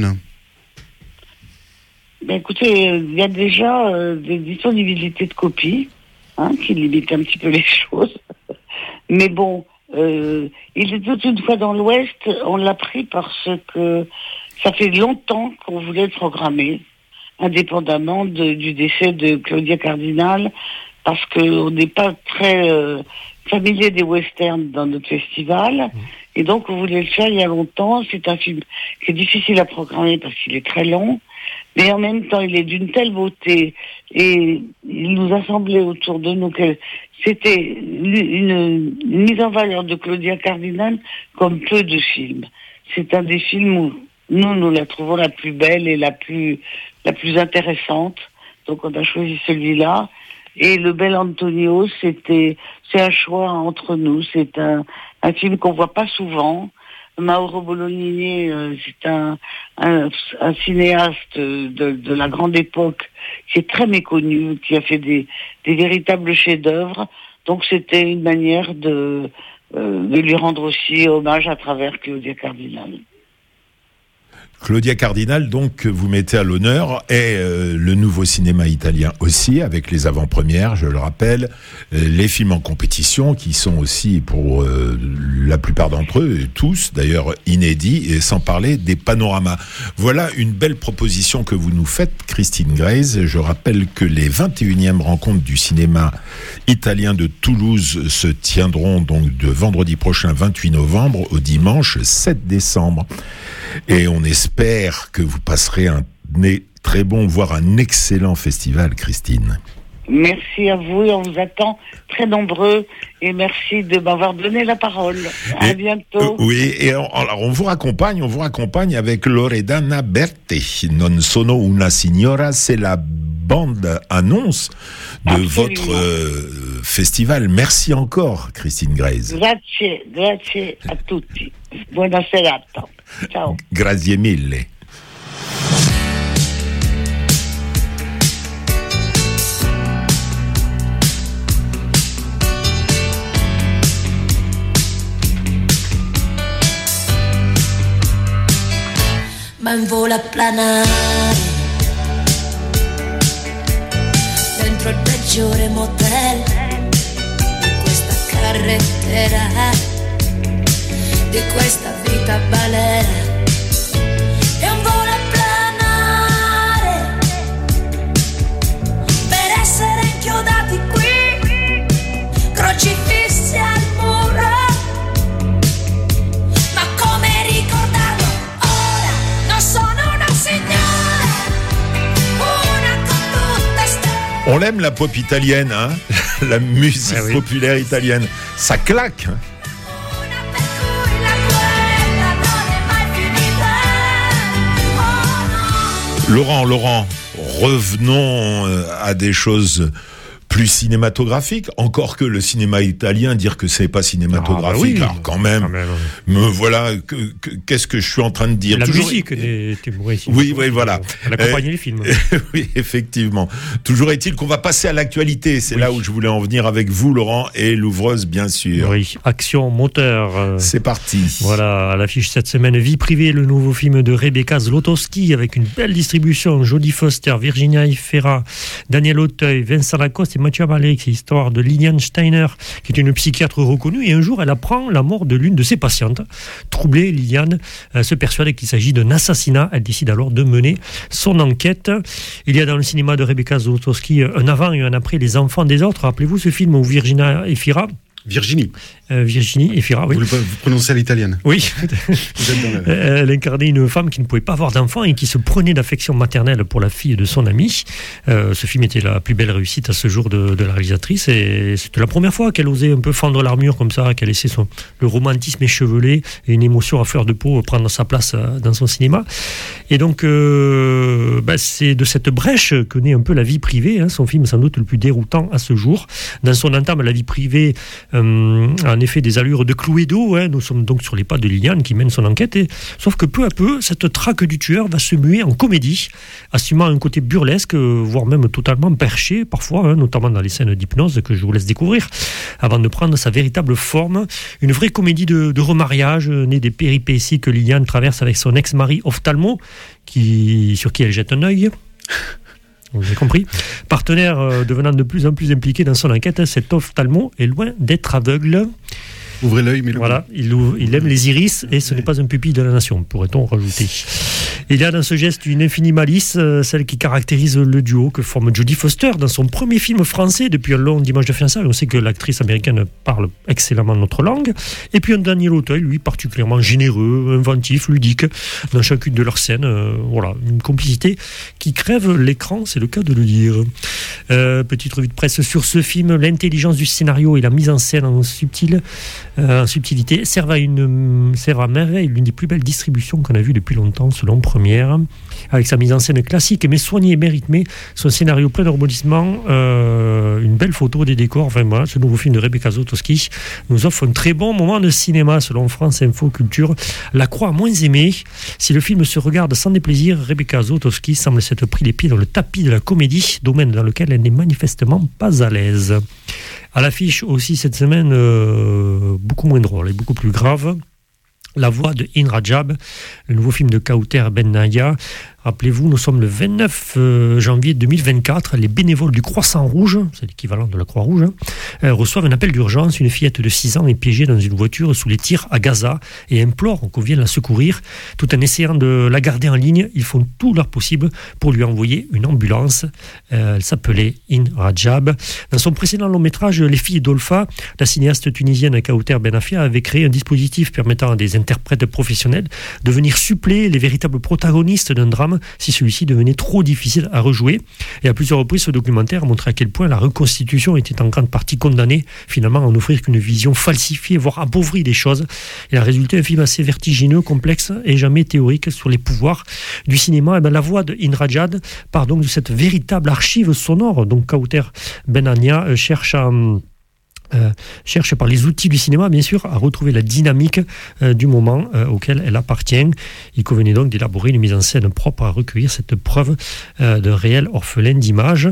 Ben écoutez, euh, il y a déjà euh, des disponibilités de copies, hein, qui limitent un petit peu les choses. Mais bon, euh, il est toute une fois dans l'Ouest, on l'a pris parce que ça fait longtemps qu'on voulait le programmer, indépendamment de, du décès de Claudia Cardinal, parce qu'on n'est pas très euh, familier des westerns dans notre festival, et donc on voulait le faire il y a longtemps. C'est un film qui est difficile à programmer parce qu'il est très long, mais en même temps il est d'une telle beauté, et il nous a semblé autour de nous que c'était une, une, une mise en valeur de Claudia Cardinal comme peu de films. C'est un des films où nous, nous la trouvons la plus belle et la plus, la plus intéressante. Donc on a choisi celui-là. Et Le Bel Antonio, c'était, c'est un choix entre nous. C'est un, un film qu'on voit pas souvent. Mauro Bolognini, euh, c'est un, un, un cinéaste de, de la grande époque qui est très méconnu, qui a fait des, des véritables chefs-d'œuvre. Donc c'était une manière de, euh, de lui rendre aussi hommage à travers Claudia Cardinal. Claudia Cardinal, donc, que vous mettez à l'honneur, et euh, le nouveau cinéma italien aussi, avec les avant-premières, je le rappelle, euh, les films en compétition, qui sont aussi, pour euh, la plupart d'entre eux, et tous d'ailleurs inédits, et sans parler des panoramas. Voilà une belle proposition que vous nous faites, Christine Greyes. Je rappelle que les vingt et unième rencontres du cinéma italien de Toulouse se tiendront donc de vendredi prochain, vingt-huit novembre, au dimanche sept décembre. Et on espère que vous passerez un très bon, voire un excellent festival, Christine. Merci à vous, et on vous attend très nombreux, et merci de m'avoir donné la parole. À Et, bientôt. Euh, oui, et on, alors on vous raccompagne, on vous raccompagne avec Loredana Berti. Non sono una signora, c'est la bande annonce de Absolument. votre euh, festival. Merci encore, Christine Greyes. Grazie, grazie a tutti. Buona serata. Ciao. Grazie mille. Ma in volo a planare dentro il peggiore motel di questa carrettera, di questa vita balera. E un volo a planare per essere inchiodati qui, crocifissi al muro. Ma come ricordarlo ora? Non sono una signora, una con tutte stelle. On l'aime la pop italienne, hein. La musique Ah oui. populaire italienne. Ça claque. Una per cui la guerra non è mai finita. Oh no. Laurent, Laurent, revenons euh, à des choses plus cinématographiques. Encore que le cinéma italien, dire que c'est pas cinématographique, Ah bah oui. alors quand même. Ah, mais alors, Me voilà, que- que- qu'est-ce que je suis en train de dire? la Toujours- musique des témoins ici. Oui, oui, voilà. Elle accompagne Euh, les films. Oui, effectivement. Toujours est-il qu'on va passer à l'actualité. C'est Oui. là où je voulais en venir avec vous, Laurent, et l'ouvreuse, bien sûr. Oui, action, moteur. euh, C'est parti. Voilà, à l'affiche cette semaine, Vie privée, le nouveau film de Rebecca Zlotowski avec une belle distribution. Jodie Foster, Virginia Efira, Daniel Auteuil, Vincent Lacoste et Mathieu Amalric. C'est l'histoire de Liliane Steiner, qui est une psychiatre reconnue, et un jour, elle apprend la mort de l'une de ses patientes. Troublée, Liliane euh, se persuade qu'il s'agit d'un assassinat. Elle décide alors de mener son enquête. Il y a dans le cinéma de Rebecca Zlotowski un avant et un après Les enfants des autres. Rappelez-vous ce film où Virginia Efira Virginie. Euh, Virginie Efira, oui. Vous, le, vous prononcez à l'italienne. Oui. Vous êtes dans la... Elle incarnait une femme qui ne pouvait pas avoir d'enfant et qui se prenait d'affection maternelle pour la fille de son ami. Euh, ce film était la plus belle réussite à ce jour de, de la réalisatrice, et c'était la première fois qu'elle osait un peu fendre l'armure comme ça, qu'elle laissait son, le romantisme échevelé et une émotion à fleur de peau prendre sa place dans son cinéma. Et donc, euh, bah, c'est de cette brèche que naît un peu la vie privée, hein, son film sans doute le plus déroutant à ce jour. Dans son entame, la vie privée euh, a en effet des allures de Cluedo, hein. Nous sommes donc sur les pas de Liliane qui mène son enquête, et, sauf que peu à peu, cette traque du tueur va se muer en comédie, assumant un côté burlesque, voire même totalement perché parfois, hein, notamment dans les scènes d'hypnose que je vous laisse découvrir, avant de prendre sa véritable forme. Une vraie comédie de, de remariage, née des péripéties que Liliane traverse avec son ex-mari ophtalmo, qui, sur qui elle jette un œil. Vous avez compris. Partenaire euh, devenant de plus en plus impliqué dans son enquête, cet ophtalmo est loin d'être aveugle. Ouvrez l'œil, mais le voilà, il, ouvre, il aime les iris et ce n'est pas un pupille de la nation, pourrait-on rajouter. Il y a dans ce geste une infinie malice, euh, celle qui caractérise le duo que forme Jodie Foster dans son premier film français depuis un long dimanche de fiançailles. On sait que l'actrice américaine parle excellemment notre langue. Et puis un Daniel Auteuil, lui, particulièrement généreux, inventif, ludique, dans chacune de leurs scènes. Euh, voilà, une complicité qui crève l'écran, c'est le cas de le dire. Euh, petite revue de presse sur ce film. L'intelligence du scénario et la mise en scène en subtil, euh, en subtilité servent à, une, servent à merveille l'une des plus belles distributions qu'on a vues depuis longtemps, selon Première, avec sa mise en scène classique mais soignée et rythmée, son scénario plein de rebondissements, euh, une belle photo des décors. Enfin voilà, ce nouveau film de Rebecca Zlotowski nous offre un très bon moment de cinéma, selon France Info Culture. La croix moins aimée. Si le film se regarde sans déplaisir, Rebecca Zlotowski semble s'être pris les pieds dans le tapis de la comédie, domaine dans lequel elle n'est manifestement pas à l'aise. À l'affiche aussi cette semaine, euh, beaucoup moins drôle et beaucoup plus grave, La Voix de In Rajab, le nouveau film de Kauter Ben Naya. Rappelez-vous, nous sommes le vingt-neuf janvier deux mille vingt-quatre. Les bénévoles du Croissant Rouge, c'est l'équivalent de la Croix-Rouge, hein, reçoivent un appel d'urgence. Une fillette de six ans est piégée dans une voiture sous les tirs à Gaza et implore qu'on vienne la secourir. Tout en essayant de la garder en ligne, ils font tout leur possible pour lui envoyer une ambulance. Euh, elle s'appelait In Rajab. Dans son précédent long métrage, Les filles d'Olfa, la cinéaste tunisienne Kauter Ben Afia avait créé un dispositif permettant à des interprètes professionnels de venir suppléer les véritables protagonistes d'un drame si celui-ci devenait trop difficile à rejouer. Et à plusieurs reprises, ce documentaire a montré à quel point la reconstitution était en grande partie condamnée finalement à n'offrir qu'une vision falsifiée, voire appauvrie des choses. Il a résulté un film assez vertigineux, complexe et jamais théorique sur les pouvoirs du cinéma. Et bien, la voix de In Rajab part donc de cette véritable archive sonore. Donc Kauter Ben Ania cherche à... Euh, cherche par les outils du cinéma, bien sûr, à retrouver la dynamique euh, du moment euh, auquel elle appartient. Il convenait donc d'élaborer une mise en scène propre à recueillir cette preuve euh, d'un réel orphelin d'images.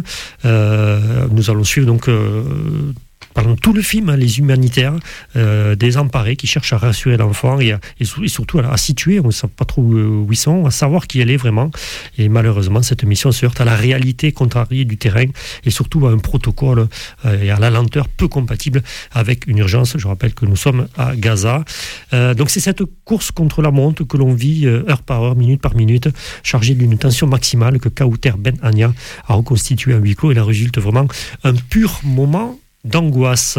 Euh, nous allons suivre donc euh, pendant tout le film, hein, les humanitaires euh, désemparés qui cherchent à rassurer l'enfant et, à, et, et surtout à, à situer, on ne sait pas trop où, où ils sont, à savoir qui elle est vraiment. Et malheureusement, cette mission se heurte à la réalité contrariée du terrain et surtout à un protocole euh, et à la lenteur peu compatible avec une urgence. Je rappelle que nous sommes à Gaza. Euh, donc c'est cette course contre la montre que l'on vit euh, heure par heure, minute par minute, chargée d'une tension maximale que Kauter Ben Ania a reconstitué à huis clos. Et il en résulte vraiment un pur moment d'angoisse.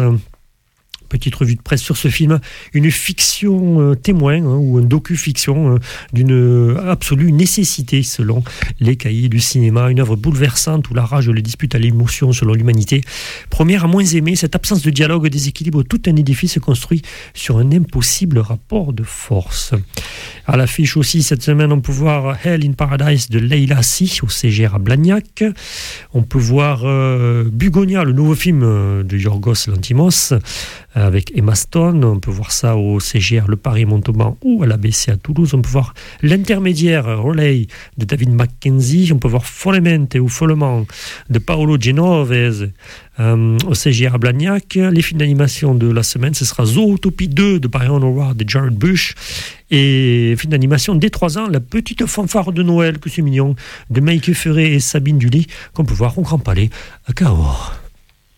Petite revue de presse sur ce film, une fiction euh, témoin hein, ou un docu-fiction euh, d'une absolue nécessité selon les cahiers du cinéma, une œuvre bouleversante où la rage le dispute à l'émotion selon l'humanité. Première à moins aimer, cette absence de dialogue déséquilibre tout un édifice construit sur un impossible rapport de force. À l'affiche aussi cette semaine, on peut voir Hell in Paradise de Leila Si au C G R à Blagnac. On peut voir euh, Bugonia, le nouveau film euh, de Yorgos Lanthimos, avec Emma Stone. On peut voir ça au C G R Le Paris Montauban ou à l'A B C à Toulouse. On peut voir L'intermédiaire Relay de David Mackenzie. On peut voir Follemente ou Follement de Paolo Genovese euh, au C G R à Blagnac. Les films d'animation de la semaine, ce sera Zootopie deux de Byron Howard et Jared Bush. Et film d'animation dès trois ans, La petite fanfare de Noël, que c'est mignon, de Meike Ferré et Sabine Dully, qu'on peut voir au Grand Palais à Cahors.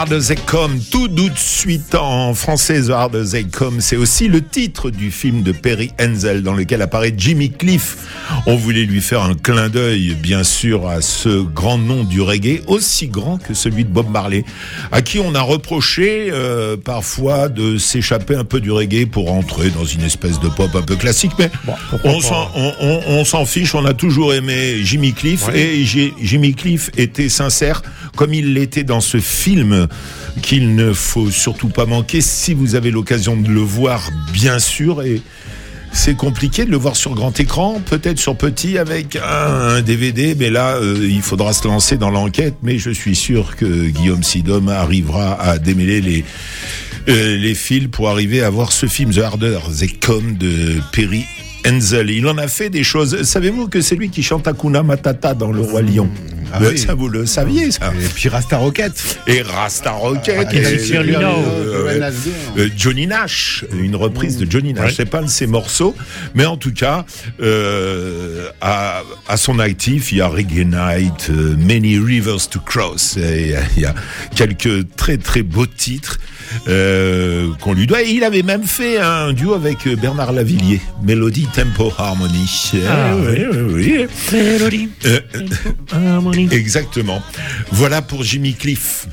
Hard as They Come, tout de suite en français. The Hard as They Come, c'est aussi le titre du film de Perry Henzell dans lequel apparaît Jimmy Cliff. On voulait lui faire un clin d'œil, bien sûr, à ce grand nom du reggae, aussi grand que celui de Bob Marley, à qui on a reproché euh, parfois de s'échapper un peu du reggae pour entrer dans une espèce de pop un peu classique, mais bon, on, s'en, on, on, on s'en fiche, on a toujours aimé Jimmy Cliff, ouais. Et J- Jimmy Cliff était sincère, comme il l'était dans ce film qu'il ne faut surtout pas manquer si vous avez l'occasion de le voir, bien sûr, et c'est compliqué de le voir sur grand écran, peut-être sur petit avec un, un D V D, mais là, euh, il faudra se lancer dans l'enquête, mais je suis sûr que Guillaume Sidom arrivera à démêler les, euh, les fils pour arriver à voir ce film, The Harder They Come de Perry Henzell. Il en a fait des choses. Savez-vous que c'est lui qui chante Hakuna Matata dans Le Roi Lion? Ah oui. Ça, vous le saviez, ça? Et puis Rasta Rocket. Et Rasta Rocket. Ah, et, et, et, et, euh, euh, Johnny Nash. Une reprise de Johnny Nash. Ouais. C'est pas un de ses morceaux. Mais en tout cas, euh, à, à son actif, il y a Reggae Night, uh, Many Rivers to Cross. Et il y a quelques très très beaux titres euh, qu'on lui doit. Et il avait même fait un duo avec Bernard Lavillier. Mélodie, Tempo, Harmony. Ah, oui, oui, oui. Mélodie, euh, Tempo, Harmony. Exactement. Voilà pour Jimmy Cliff.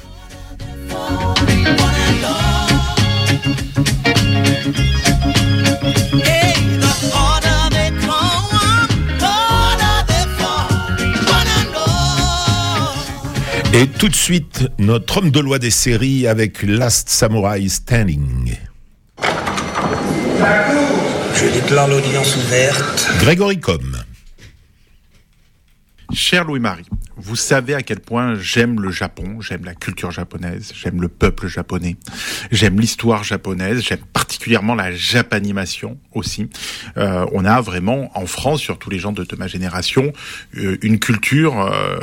Et tout de suite, notre homme de loi des séries avec Last Samurai Standing. Je déclare l'audience ouverte. Grégory Comme. Cher Louis-Marie, vous savez à quel point j'aime le Japon, j'aime la culture japonaise, j'aime le peuple japonais, j'aime l'histoire japonaise, j'aime particulièrement la japanimation aussi. Euh, on a vraiment en France, surtout les gens de, de ma génération, euh, une culture euh,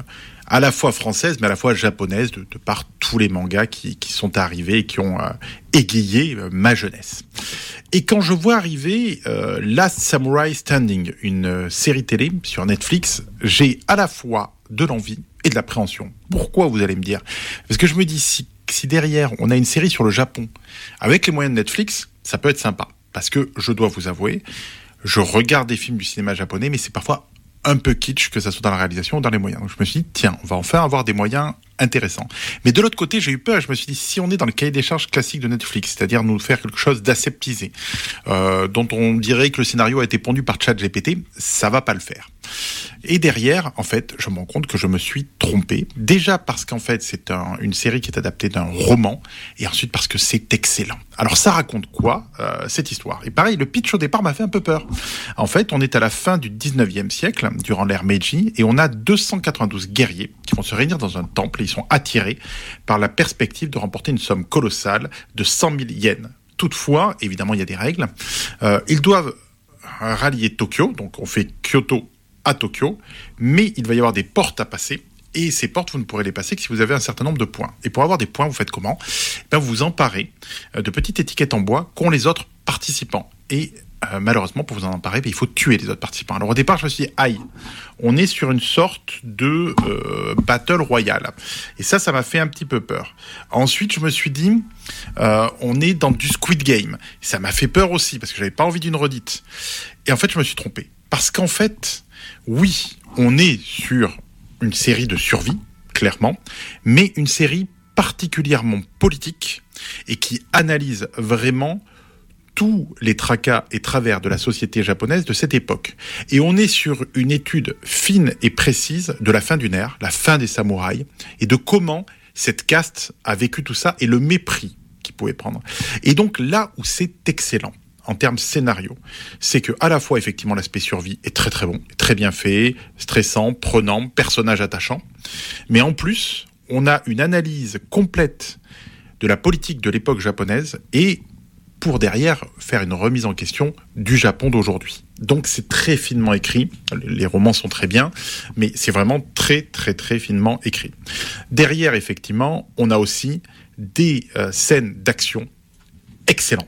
à la fois française mais à la fois japonaise de, de par tous les mangas qui, qui sont arrivés et qui ont euh, égayé euh, ma jeunesse. Et quand je vois arriver euh, Last Samurai Standing, une euh, série télé sur Netflix, j'ai à la fois de l'envie et de l'appréhension. Pourquoi, vous allez me dire? Parce que je me dis, si, si derrière on a une série sur le Japon, avec les moyens de Netflix, ça peut être sympa. Parce que, je dois vous avouer, je regarde des films du cinéma japonais, mais c'est parfois un peu kitsch, que ça soit dans la réalisation ou dans les moyens. Donc je me suis dit, tiens, on va enfin avoir des moyens intéressants. Mais de l'autre côté, j'ai eu peur. Je me suis dit, si on est dans le cahier des charges classique de Netflix, c'est-à-dire nous faire quelque chose d'aseptisé, euh, dont on dirait que le scénario a été pondu par ChatGPT, ça va pas le faire. Et derrière, en fait, je me rends compte que je me suis trompé. Déjà parce qu'en fait, c'est un, une série qui est adaptée d'un roman, et ensuite parce que c'est excellent. Alors ça raconte quoi, euh, cette histoire? Et pareil, le pitch au départ m'a fait un peu peur. En fait, on est à la fin du dix-neuvième siècle, durant l'ère Meiji, et on a deux cent quatre-vingt-douze guerriers qui vont se réunir dans un temple, et ils sont attirés par la perspective de remporter une somme colossale de cent mille yens. Toutefois, évidemment, il y a des règles. Euh, ils doivent rallier Tokyo, donc on fait Kyoto à Tokyo, mais il va y avoir des portes à passer, et ces portes, vous ne pourrez les passer que si vous avez un certain nombre de points. Et pour avoir des points, vous faites comment? Eh bien, vous vous emparez de petites étiquettes en bois qu'ont les autres participants. Et euh, malheureusement, pour vous en emparer, il faut tuer les autres participants. Alors au départ, je me suis dit, aïe, on est sur une sorte de euh, battle royale. Et ça, ça m'a fait un petit peu peur. Ensuite, je me suis dit, euh, on est dans du Squid Game. Ça m'a fait peur aussi, parce que j'avais pas envie d'une redite. Et en fait, je me suis trompé. Parce qu'en fait, oui, on est sur une série de survie, clairement, mais une série particulièrement politique et qui analyse vraiment tous les tracas et travers de la société japonaise de cette époque. Et on est sur une étude fine et précise de la fin d'une ère, la fin des samouraïs, et de comment cette caste a vécu tout ça et le mépris qu'ils pouvaient prendre. Et donc là où c'est excellent, en termes scénario, c'est que à la fois effectivement l'aspect survie est très très bon, très bien fait, stressant, prenant, personnage attachant, mais en plus on a une analyse complète de la politique de l'époque japonaise et pour derrière faire une remise en question du Japon d'aujourd'hui. Donc c'est très finement écrit, les romans sont très bien, mais c'est vraiment très très très finement écrit. Derrière effectivement, on a aussi des euh, scènes d'action excellentes.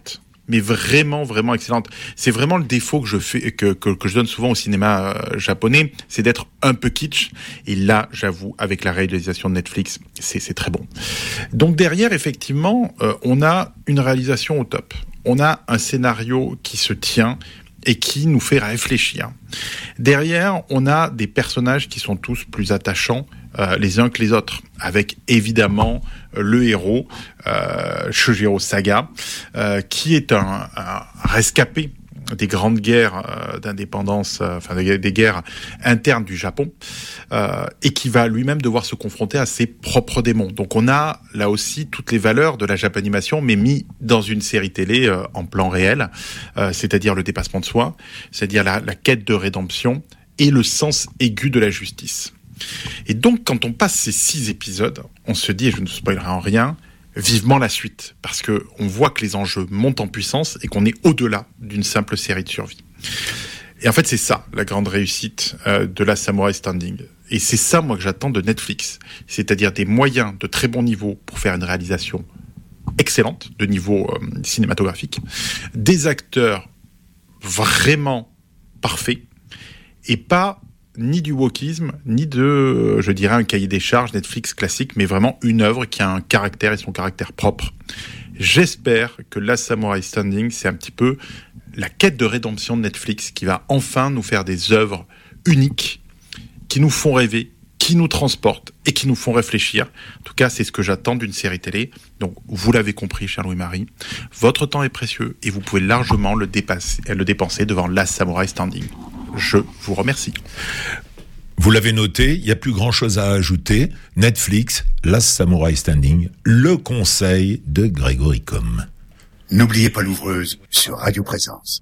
mais vraiment, vraiment excellente. C'est vraiment le défaut que je fais, que, que, que je donne souvent au cinéma euh, japonais, c'est d'être un peu kitsch. Et là, j'avoue, avec la réalisation de Netflix, c'est, c'est très bon. Donc derrière, effectivement, euh, on a une réalisation au top. On a un scénario qui se tient et qui nous fait réfléchir. Derrière, on a des personnages qui sont tous plus attachants euh, les uns que les autres, avec évidemment euh, le héros, euh, Shojiro Saga, euh, qui est un, un rescapé des grandes guerres euh, d'indépendance, euh, enfin des, des guerres internes du Japon, euh, et qui va lui-même devoir se confronter à ses propres démons. Donc on a là aussi toutes les valeurs de la Japanimation, mais mis dans une série télé euh, en plan réel, euh, c'est-à-dire le dépassement de soi, c'est-à-dire la, la quête de rédemption et le sens aigu de la justice. Et donc quand on passe ces six épisodes, on se dit, et je ne spoilerai en rien, vivement la suite, parce que on voit que les enjeux montent en puissance et qu'on est au-delà d'une simple série de survie. Et en fait, c'est ça, la grande réussite euh, de la Samurai Standing. Et c'est ça, moi, que j'attends de Netflix. C'est-à-dire des moyens de très bon niveau pour faire une réalisation excellente, de niveau euh, cinématographique, des acteurs vraiment parfaits, et pas ni du wokisme, ni de, je dirais, un cahier des charges Netflix classique, mais vraiment une œuvre qui a un caractère et son caractère propre. J'espère que Last Samurai Standing, c'est un petit peu la quête de rédemption de Netflix qui va enfin nous faire des œuvres uniques, qui nous font rêver, qui nous transportent et qui nous font réfléchir. En tout cas, c'est ce que j'attends d'une série télé. Donc, vous l'avez compris, cher Louis-Marie, votre temps est précieux et vous pouvez largement le, dépasser, le dépenser devant Last Samurai Standing. Je vous remercie. Vous l'avez noté, il n'y a plus grand-chose à ajouter. Netflix, Last Samurai Standing, le conseil de Grégory Com. N'oubliez pas l'ouvreuse sur Radio Présence.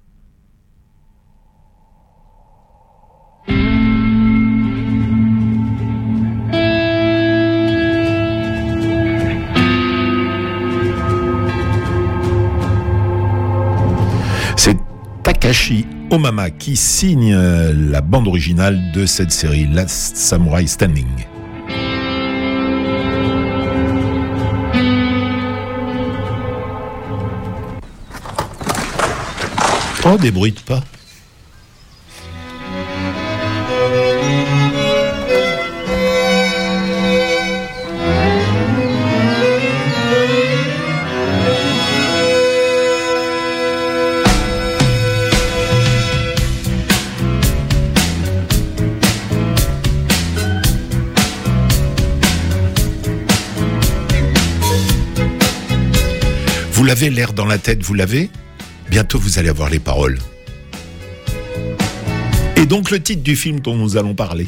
C'est Takashi Omama qui signe la bande originale de cette série Last Samurai Standing. Oh, débruite pas. Vous l'avez, l'air dans la tête, vous l'avez ? Bientôt, vous allez avoir les paroles. Et donc, le titre du film dont nous allons parler.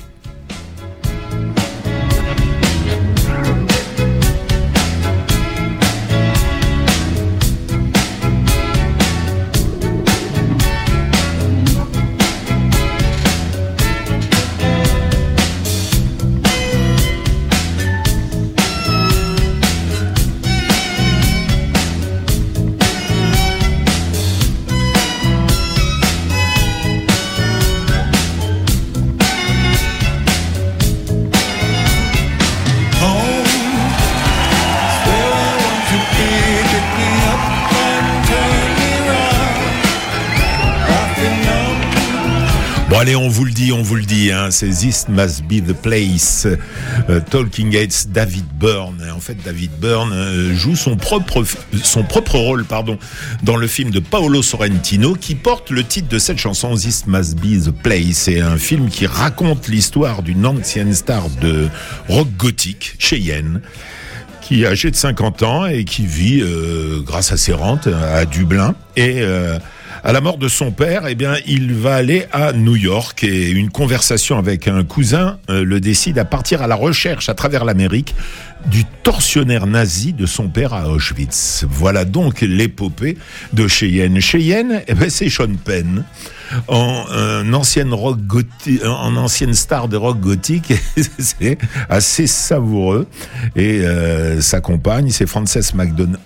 Bon allez, on vous le dit, on vous le dit, hein, c'est This Must Be the Place, euh, Talking Heads, David Byrne. En fait, David Byrne euh, joue son propre, son propre rôle, pardon, dans le film de Paolo Sorrentino, qui porte le titre de cette chanson, This Must Be the Place. C'est un film qui raconte l'histoire d'une ancienne star de rock gothique, Cheyenne, qui est âgée de cinquante ans et qui vit, euh, grâce à ses rentes, à Dublin. Et euh, à la mort de son père, eh bien, il va aller à New York et une conversation avec un cousin euh, le décide à partir à la recherche à travers l'Amérique du tortionnaire nazi de son père à Auschwitz. Voilà donc l'épopée de Cheyenne. Cheyenne, eh ben, c'est Sean Penn, en, en, ancienne rock gothi- en ancienne star de rock gothique. C'est assez savoureux. Et euh, sa compagne, c'est Frances McDon-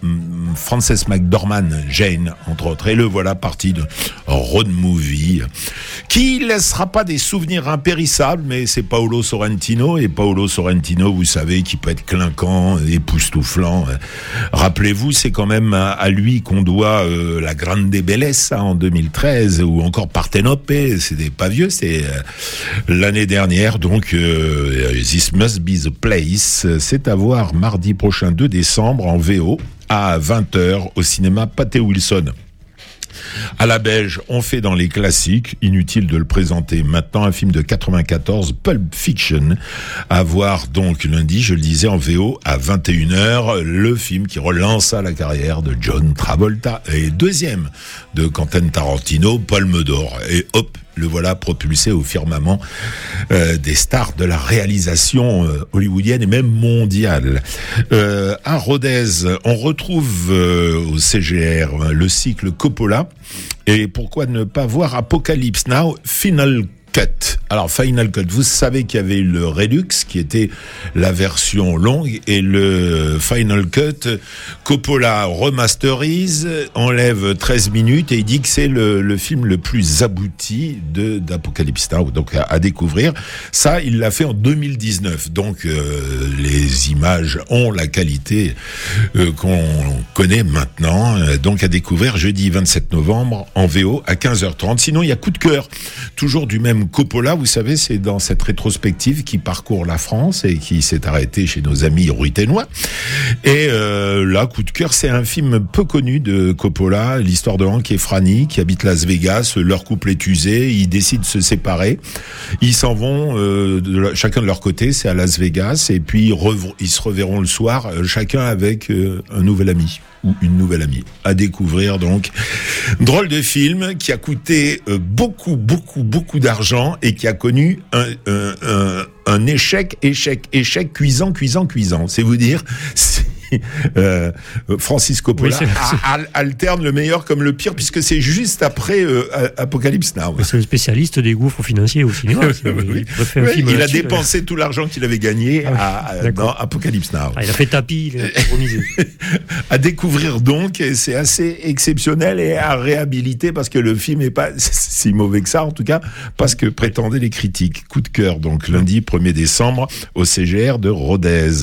Frances McDormand, Jane, entre autres. Et le voilà parti de road movie qui laissera pas des souvenirs impérissables, mais c'est Paolo Sorrentino. Et Paolo Sorrentino, vous savez, qui peut être clinquant, époustouflant. Rappelez-vous, c'est quand même à, à lui qu'on doit euh, la Grande Bellezza en deux mille treize, ou encore Partenope, c'était pas vieux, c'est euh, l'année dernière. Donc, euh, This Must Be the Place, c'est à voir mardi prochain deux décembre en V O à vingt heures au cinéma Pathé Wilson. À la Belge, on fait dans les classiques, inutile de le présenter maintenant, un film de quatre-vingt-quatorze, Pulp Fiction, à voir donc lundi, je le disais, en V O à vingt et une heures, le film qui relança la carrière de John Travolta, et deuxième de Quentin Tarantino, Palme d'Or, et hop, le voilà propulsé au firmament euh, des stars de la réalisation euh, hollywoodienne et même mondiale. Euh, à Rodez, on retrouve euh, au C G R le cycle Coppola. Et pourquoi ne pas voir Apocalypse Now, Final Cut. Alors, Final Cut, vous savez qu'il y avait le Redux, qui était la version longue, et le Final Cut, Coppola remasterise, enlève treize minutes, et il dit que c'est le, le film le plus abouti de, d'Apocalypse Now. Donc, à, à découvrir. Ça, il l'a fait en deux mille dix-neuf. Donc, euh, les images ont la qualité euh, qu'on connaît maintenant. Donc, à découvrir jeudi vingt-sept novembre, en V O, à quinze heures trente. Sinon, il y a Coup de cœur, toujours du même Coppola, vous savez, c'est dans cette rétrospective qui parcourt la France et qui s'est arrêtée chez nos amis ruténois. Et euh, là, Coup de cœur, c'est un film peu connu de Coppola, l'histoire de Hank et Franny qui habitent Las Vegas, leur couple est usé, ils décident de se séparer, ils s'en vont euh, de, chacun de leur côté, c'est à Las Vegas, et puis ils, rev- ils se reverront le soir, euh, chacun avec euh, un nouvel ami ou une nouvelle amie. À découvrir donc. Drôle de film qui a coûté euh, beaucoup, beaucoup, beaucoup d'argent et qui a connu un, un, un, un échec, échec, échec, cuisant, cuisant, cuisant. C'est vous dire si euh, Francis Coppola oui, a, a, alterne le meilleur comme le pire, puisque c'est juste après euh, Apocalypse Now. C'est le spécialiste des gouffres financiers au cinéma. oui. Il, oui, il a dépensé tout l'argent qu'il avait gagné ah, à, dans Apocalypse Now. Ah, il a fait tapis, il a compromisé. À découvrir donc, c'est assez exceptionnel et à réhabiliter parce que le film est pas si mauvais que ça, en tout cas, parce que prétendaient les critiques. Coup de cœur, donc lundi premier décembre au C G R de Rodez.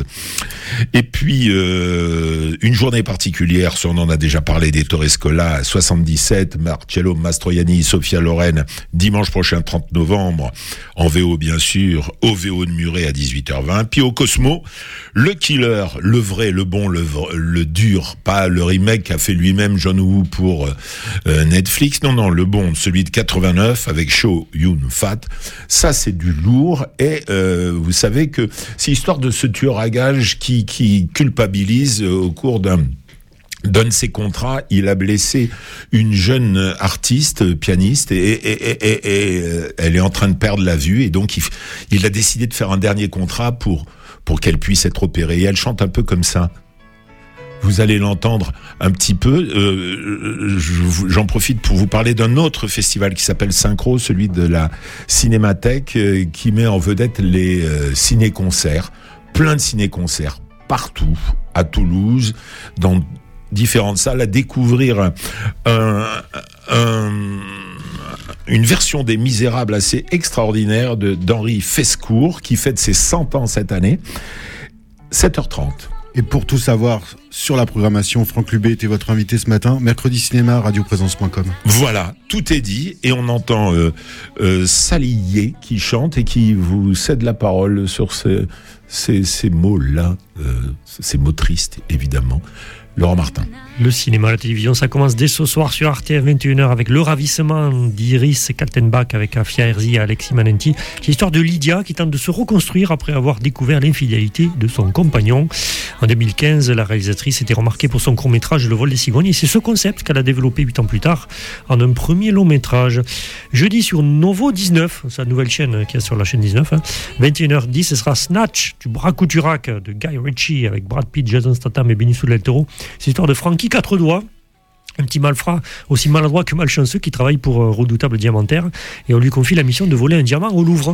Et puis euh, une journée particulière, on en a déjà parlé, des Torrescola soixante-dix-sept, Marcello Mastroianni, Sophia Loren, dimanche prochain trente novembre, en V O bien sûr, au V O de Muret à dix-huit heures vingt. Puis au Cosmo, le killer, le vrai, le bon, le, le dur, pas le remake qu'a fait lui-même John Woo pour euh, Netflix, non, non, le bon, celui de quatre-vingt-neuf avec Chow Yun-Fat, ça c'est du lourd, et euh, vous savez que c'est l'histoire de ce tueur à gages qui, qui culpabilise euh, au cours d'un donne ses contrats, il a blessé une jeune artiste, pianiste, et, et, et, et, et elle est en train de perdre la vue, et donc il, il a décidé de faire un dernier contrat pour, pour qu'elle puisse être opérée, et elle chante un peu comme ça. Vous allez l'entendre un petit peu. Euh, j'en profite pour vous parler d'un autre festival qui s'appelle Synchro, celui de la Cinémathèque, euh, qui met en vedette les euh, ciné-concerts. Plein de ciné-concerts partout, à Toulouse, dans différentes salles, à découvrir un, un, un, une version des Misérables assez extraordinaire de, d'Henri Fescourt, qui fête ses cent ans cette année. sept heures trente. Et pour tout savoir sur la programmation, Franck Lubé était votre invité ce matin. Mercredi cinéma, radioprésence point com. Voilà, tout est dit. Et on entend euh, euh, Salier qui chante et qui vous cède la parole sur ces, ces, ces mots-là, euh, ces mots tristes, évidemment. Laurent Martin. Le cinéma, la télévision, ça commence dès ce soir sur Arte à vingt et une heures avec Le Ravissement d'Iris Kaltenbach avec Afia Herzi et Alexis Manenti. C'est l'histoire de Lydia qui tente de se reconstruire après avoir découvert l'infidélité de son compagnon. En deux mille quinze, la réalisatrice était remarquée pour son court-métrage Le vol des cigognes, et c'est ce concept qu'elle a développé huit ans plus tard en un premier long-métrage. Jeudi sur Novo dix-neuf, sa nouvelle chaîne qui est sur la chaîne dix-neuf, hein, vingt et une heures dix, ce sera Snatch du Bracoturac de Guy Ritchie avec Brad Pitt, Jason Statham et Benicio del Toro. C'est l'histoire de Frankie Quatre Doigts, un petit malfrat aussi maladroit que malchanceux qui travaille pour un redoutable diamantaire, et on lui confie la mission de voler un diamant au Louvre.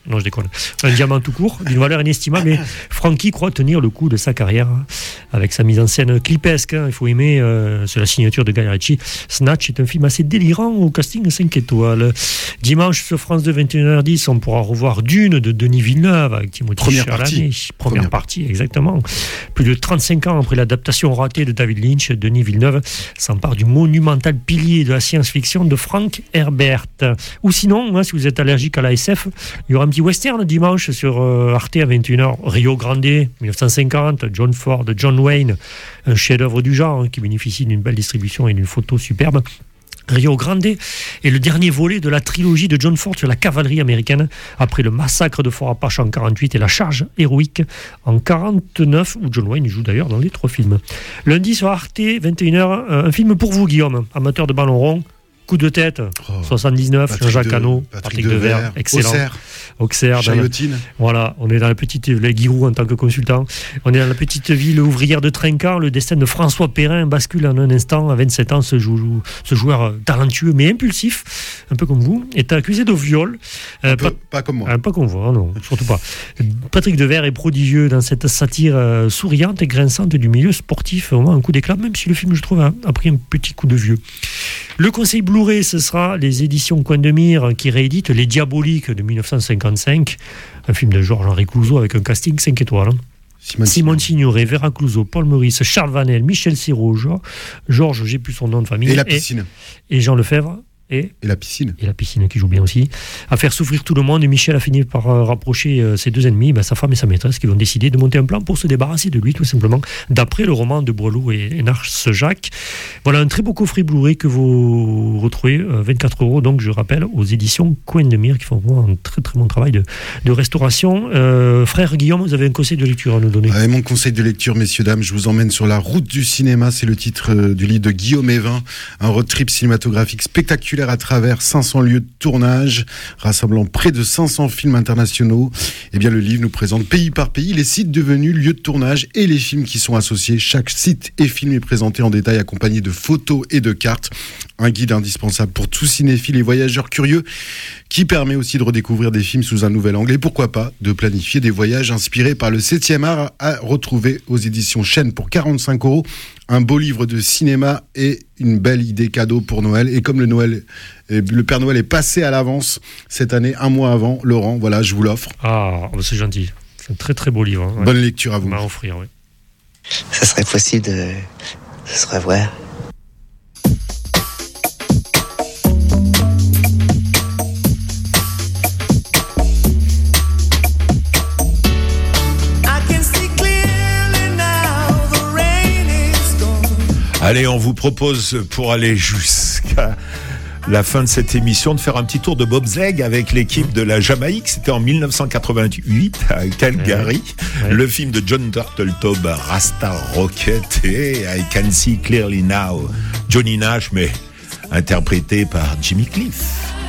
Non, je déconne. Un diamant tout court, d'une valeur inestimable. Mais Frankie croit tenir le coup de sa carrière avec sa mise en scène clipesque. Hein, il faut aimer. Euh, c'est la signature de Guy Ritchie. Snatch est un film assez délirant au casting cinq étoiles. Dimanche sur France deux, vingt et une heures dix, on pourra revoir Dune de Denis Villeneuve avec Timothée Première Chalamet. partie. Première, Première partie, exactement. Plus de trente-cinq ans après l'adaptation ratée de David Lynch, Denis Villeneuve s'empare du monumental pilier de la science-fiction de Frank Herbert. Ou sinon, hein, si vous êtes allergique à la S F, il y aura un petit western dimanche sur euh, Arte à vingt et une heures. Rio Grande, dix-neuf cent cinquante, John Ford, John Wayne, un chef-d'œuvre du genre hein, qui bénéficie d'une belle distribution et d'une photo superbe. Rio Grande est le dernier volet de la trilogie de John Ford sur la cavalerie américaine après le massacre de Fort Apache en quarante-huit et la charge héroïque en quarante-neuf, où John Wayne joue d'ailleurs dans les trois films. Lundi sur Arte, vingt et une heures, un film pour vous, Guillaume, amateur de ballon rond. Coup de tête, Oh, soixante-dix-neuf, Patrick Jean-Jacques de- Hano, Patrick Patrick Devers, Devers, excellent. Auxerre, Auxerre, dans la- Chayotine. voilà, on est dans la petite, les Giroud en tant que consultant, on est dans la petite ville ouvrière de Trinquant. Le destin de François Perrin bascule en un instant. À vingt-sept ans, ce, jou- ce joueur talentueux mais impulsif, un peu comme vous, est accusé de viol. Euh, Un peu, pas- pas comme moi. ah, pas qu'on voit, non, surtout pas. Patrick Devers est prodigieux dans cette satire euh, souriante et grinçante du milieu sportif, vraiment un coup d'éclat, même si le film, je trouve, a, a pris un petit coup de vieux. Le conseil Blu-ray, ce sera les éditions Coin de Mire qui rééditent Les Diaboliques de dix-neuf cent cinquante-cinq, un film de Georges-Henri Clouzot avec un casting cinq étoiles. hein. Simone Simone Signoret, Vera Clouzot, Paul Meurice, Charles Vanel, Michel Serrault, Georges, Georges, j'ai plus son nom de famille, Et la piscine. et Jean Lefebvre. Et Et la piscine. et la piscine qui joue bien aussi, à faire souffrir tout le monde. Et Michel a fini par euh, rapprocher euh, ses deux ennemis, ben, sa femme et sa maîtresse, qui vont décider de monter un plan pour se débarrasser de lui, tout simplement, d'après le roman de Boileau et, et Narce-Jacques. Voilà un très beau coffret Blu-ray que vous retrouvez, euh, vingt-quatre euros, donc je rappelle, aux éditions Coin de Mire, qui font vraiment un très très bon travail de, de restauration. Euh, frère Guillaume, vous avez un conseil de lecture à nous donner? Ouais, mon conseil de lecture, messieurs, dames, je vous emmène sur la route du cinéma. C'est le titre euh, du livre de Guillaume Evin. Un road trip cinématographique spectaculaire à travers cinq cents lieux de tournage, rassemblant près de cinq cents films internationaux. Eh bien, le livre nous présente pays par pays les sites devenus lieux de tournage et les films qui sont associés. Chaque site et film est présenté en détail, accompagné de photos et de cartes. Un guide indispensable pour tout cinéphile et voyageurs curieux, qui permet aussi de redécouvrir des films sous un nouvel angle et pourquoi pas de planifier des voyages inspirés par le septième art, à retrouver aux éditions Chêne pour quarante-cinq euros. Un beau livre de cinéma et une belle idée cadeau pour Noël. Et comme le Noël, eh, le Père Noël est passé à l'avance cette année, un mois avant, Laurent, voilà, je vous l'offre. Ah, c'est gentil. C'est un très très beau livre. hein. Ouais. Bonne lecture à vous. On va offrir, oui. Ça serait possible de, de se revoir. Allez, on vous propose, pour aller jusqu'à la fin de cette émission, de faire un petit tour de bobsleigh avec l'équipe de la Jamaïque. C'était en dix-neuf cent quatre-vingt-huit à Calgary. Ouais. Ouais. Le film de John Turteltaub, Rasta Rocket et I Can See Clearly Now. Johnny Nash, mais interprété par Jimmy Cliff.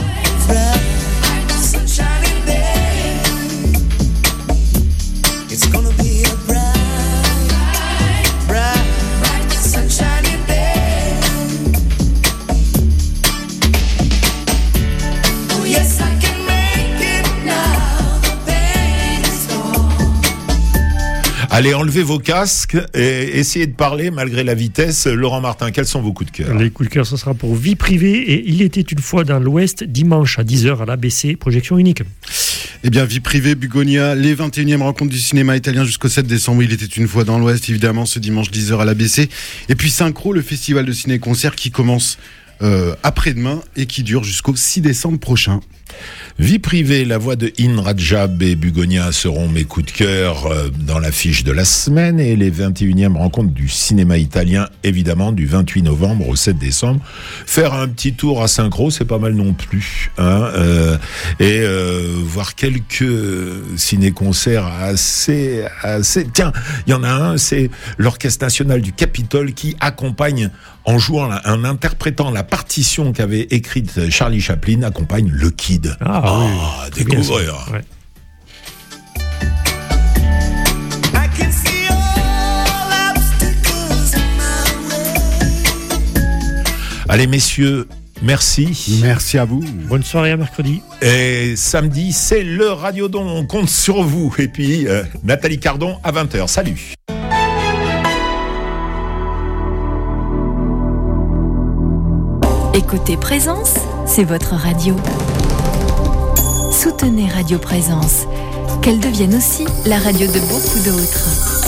Allez, enlevez vos casques et essayez de parler malgré la vitesse. Laurent Martin, quels sont vos coups de cœur? Les coups de cœur, ce sera pour Vie privée et Il était une fois dans l'Ouest, dimanche à dix heures à l'A B C, projection unique. Eh bien, Vie privée, Bugonia, les vingt et unième rencontres du cinéma italien jusqu'au sept décembre. Il était une fois dans l'Ouest, évidemment, ce dimanche dix heures à l'A B C. Et puis Synchro, le festival de ciné-concert qui commence euh, après-demain et qui dure jusqu'au six décembre prochain. Vie privée, la voix de In Rajab et Bugonia seront mes coups de cœur euh, dans l'affiche de la semaine, et les vingt et unième rencontres du cinéma italien, évidemment, du vingt-huit novembre au sept décembre. Faire un petit tour à Synchro, c'est pas mal non plus, hein, euh, et euh, voir quelques ciné-concerts assez, assez... Tiens, il y en a un, c'est l'Orchestre National du Capitole qui accompagne, en jouant, en interprétant la partition qu'avait écrite Charlie Chaplin, accompagne le Kid. Ah, Ah, oui. découvrir. Ouais. Allez, messieurs, merci. Merci à vous. Bonne soirée à mercredi. Et samedi, c'est le Radiodon. On compte sur vous. Et puis, euh, Nathalie Cardon à vingt heures. Salut. Écoutez Présence, c'est votre radio. Soutenez Radio Présence, qu'elle devienne aussi la radio de beaucoup d'autres.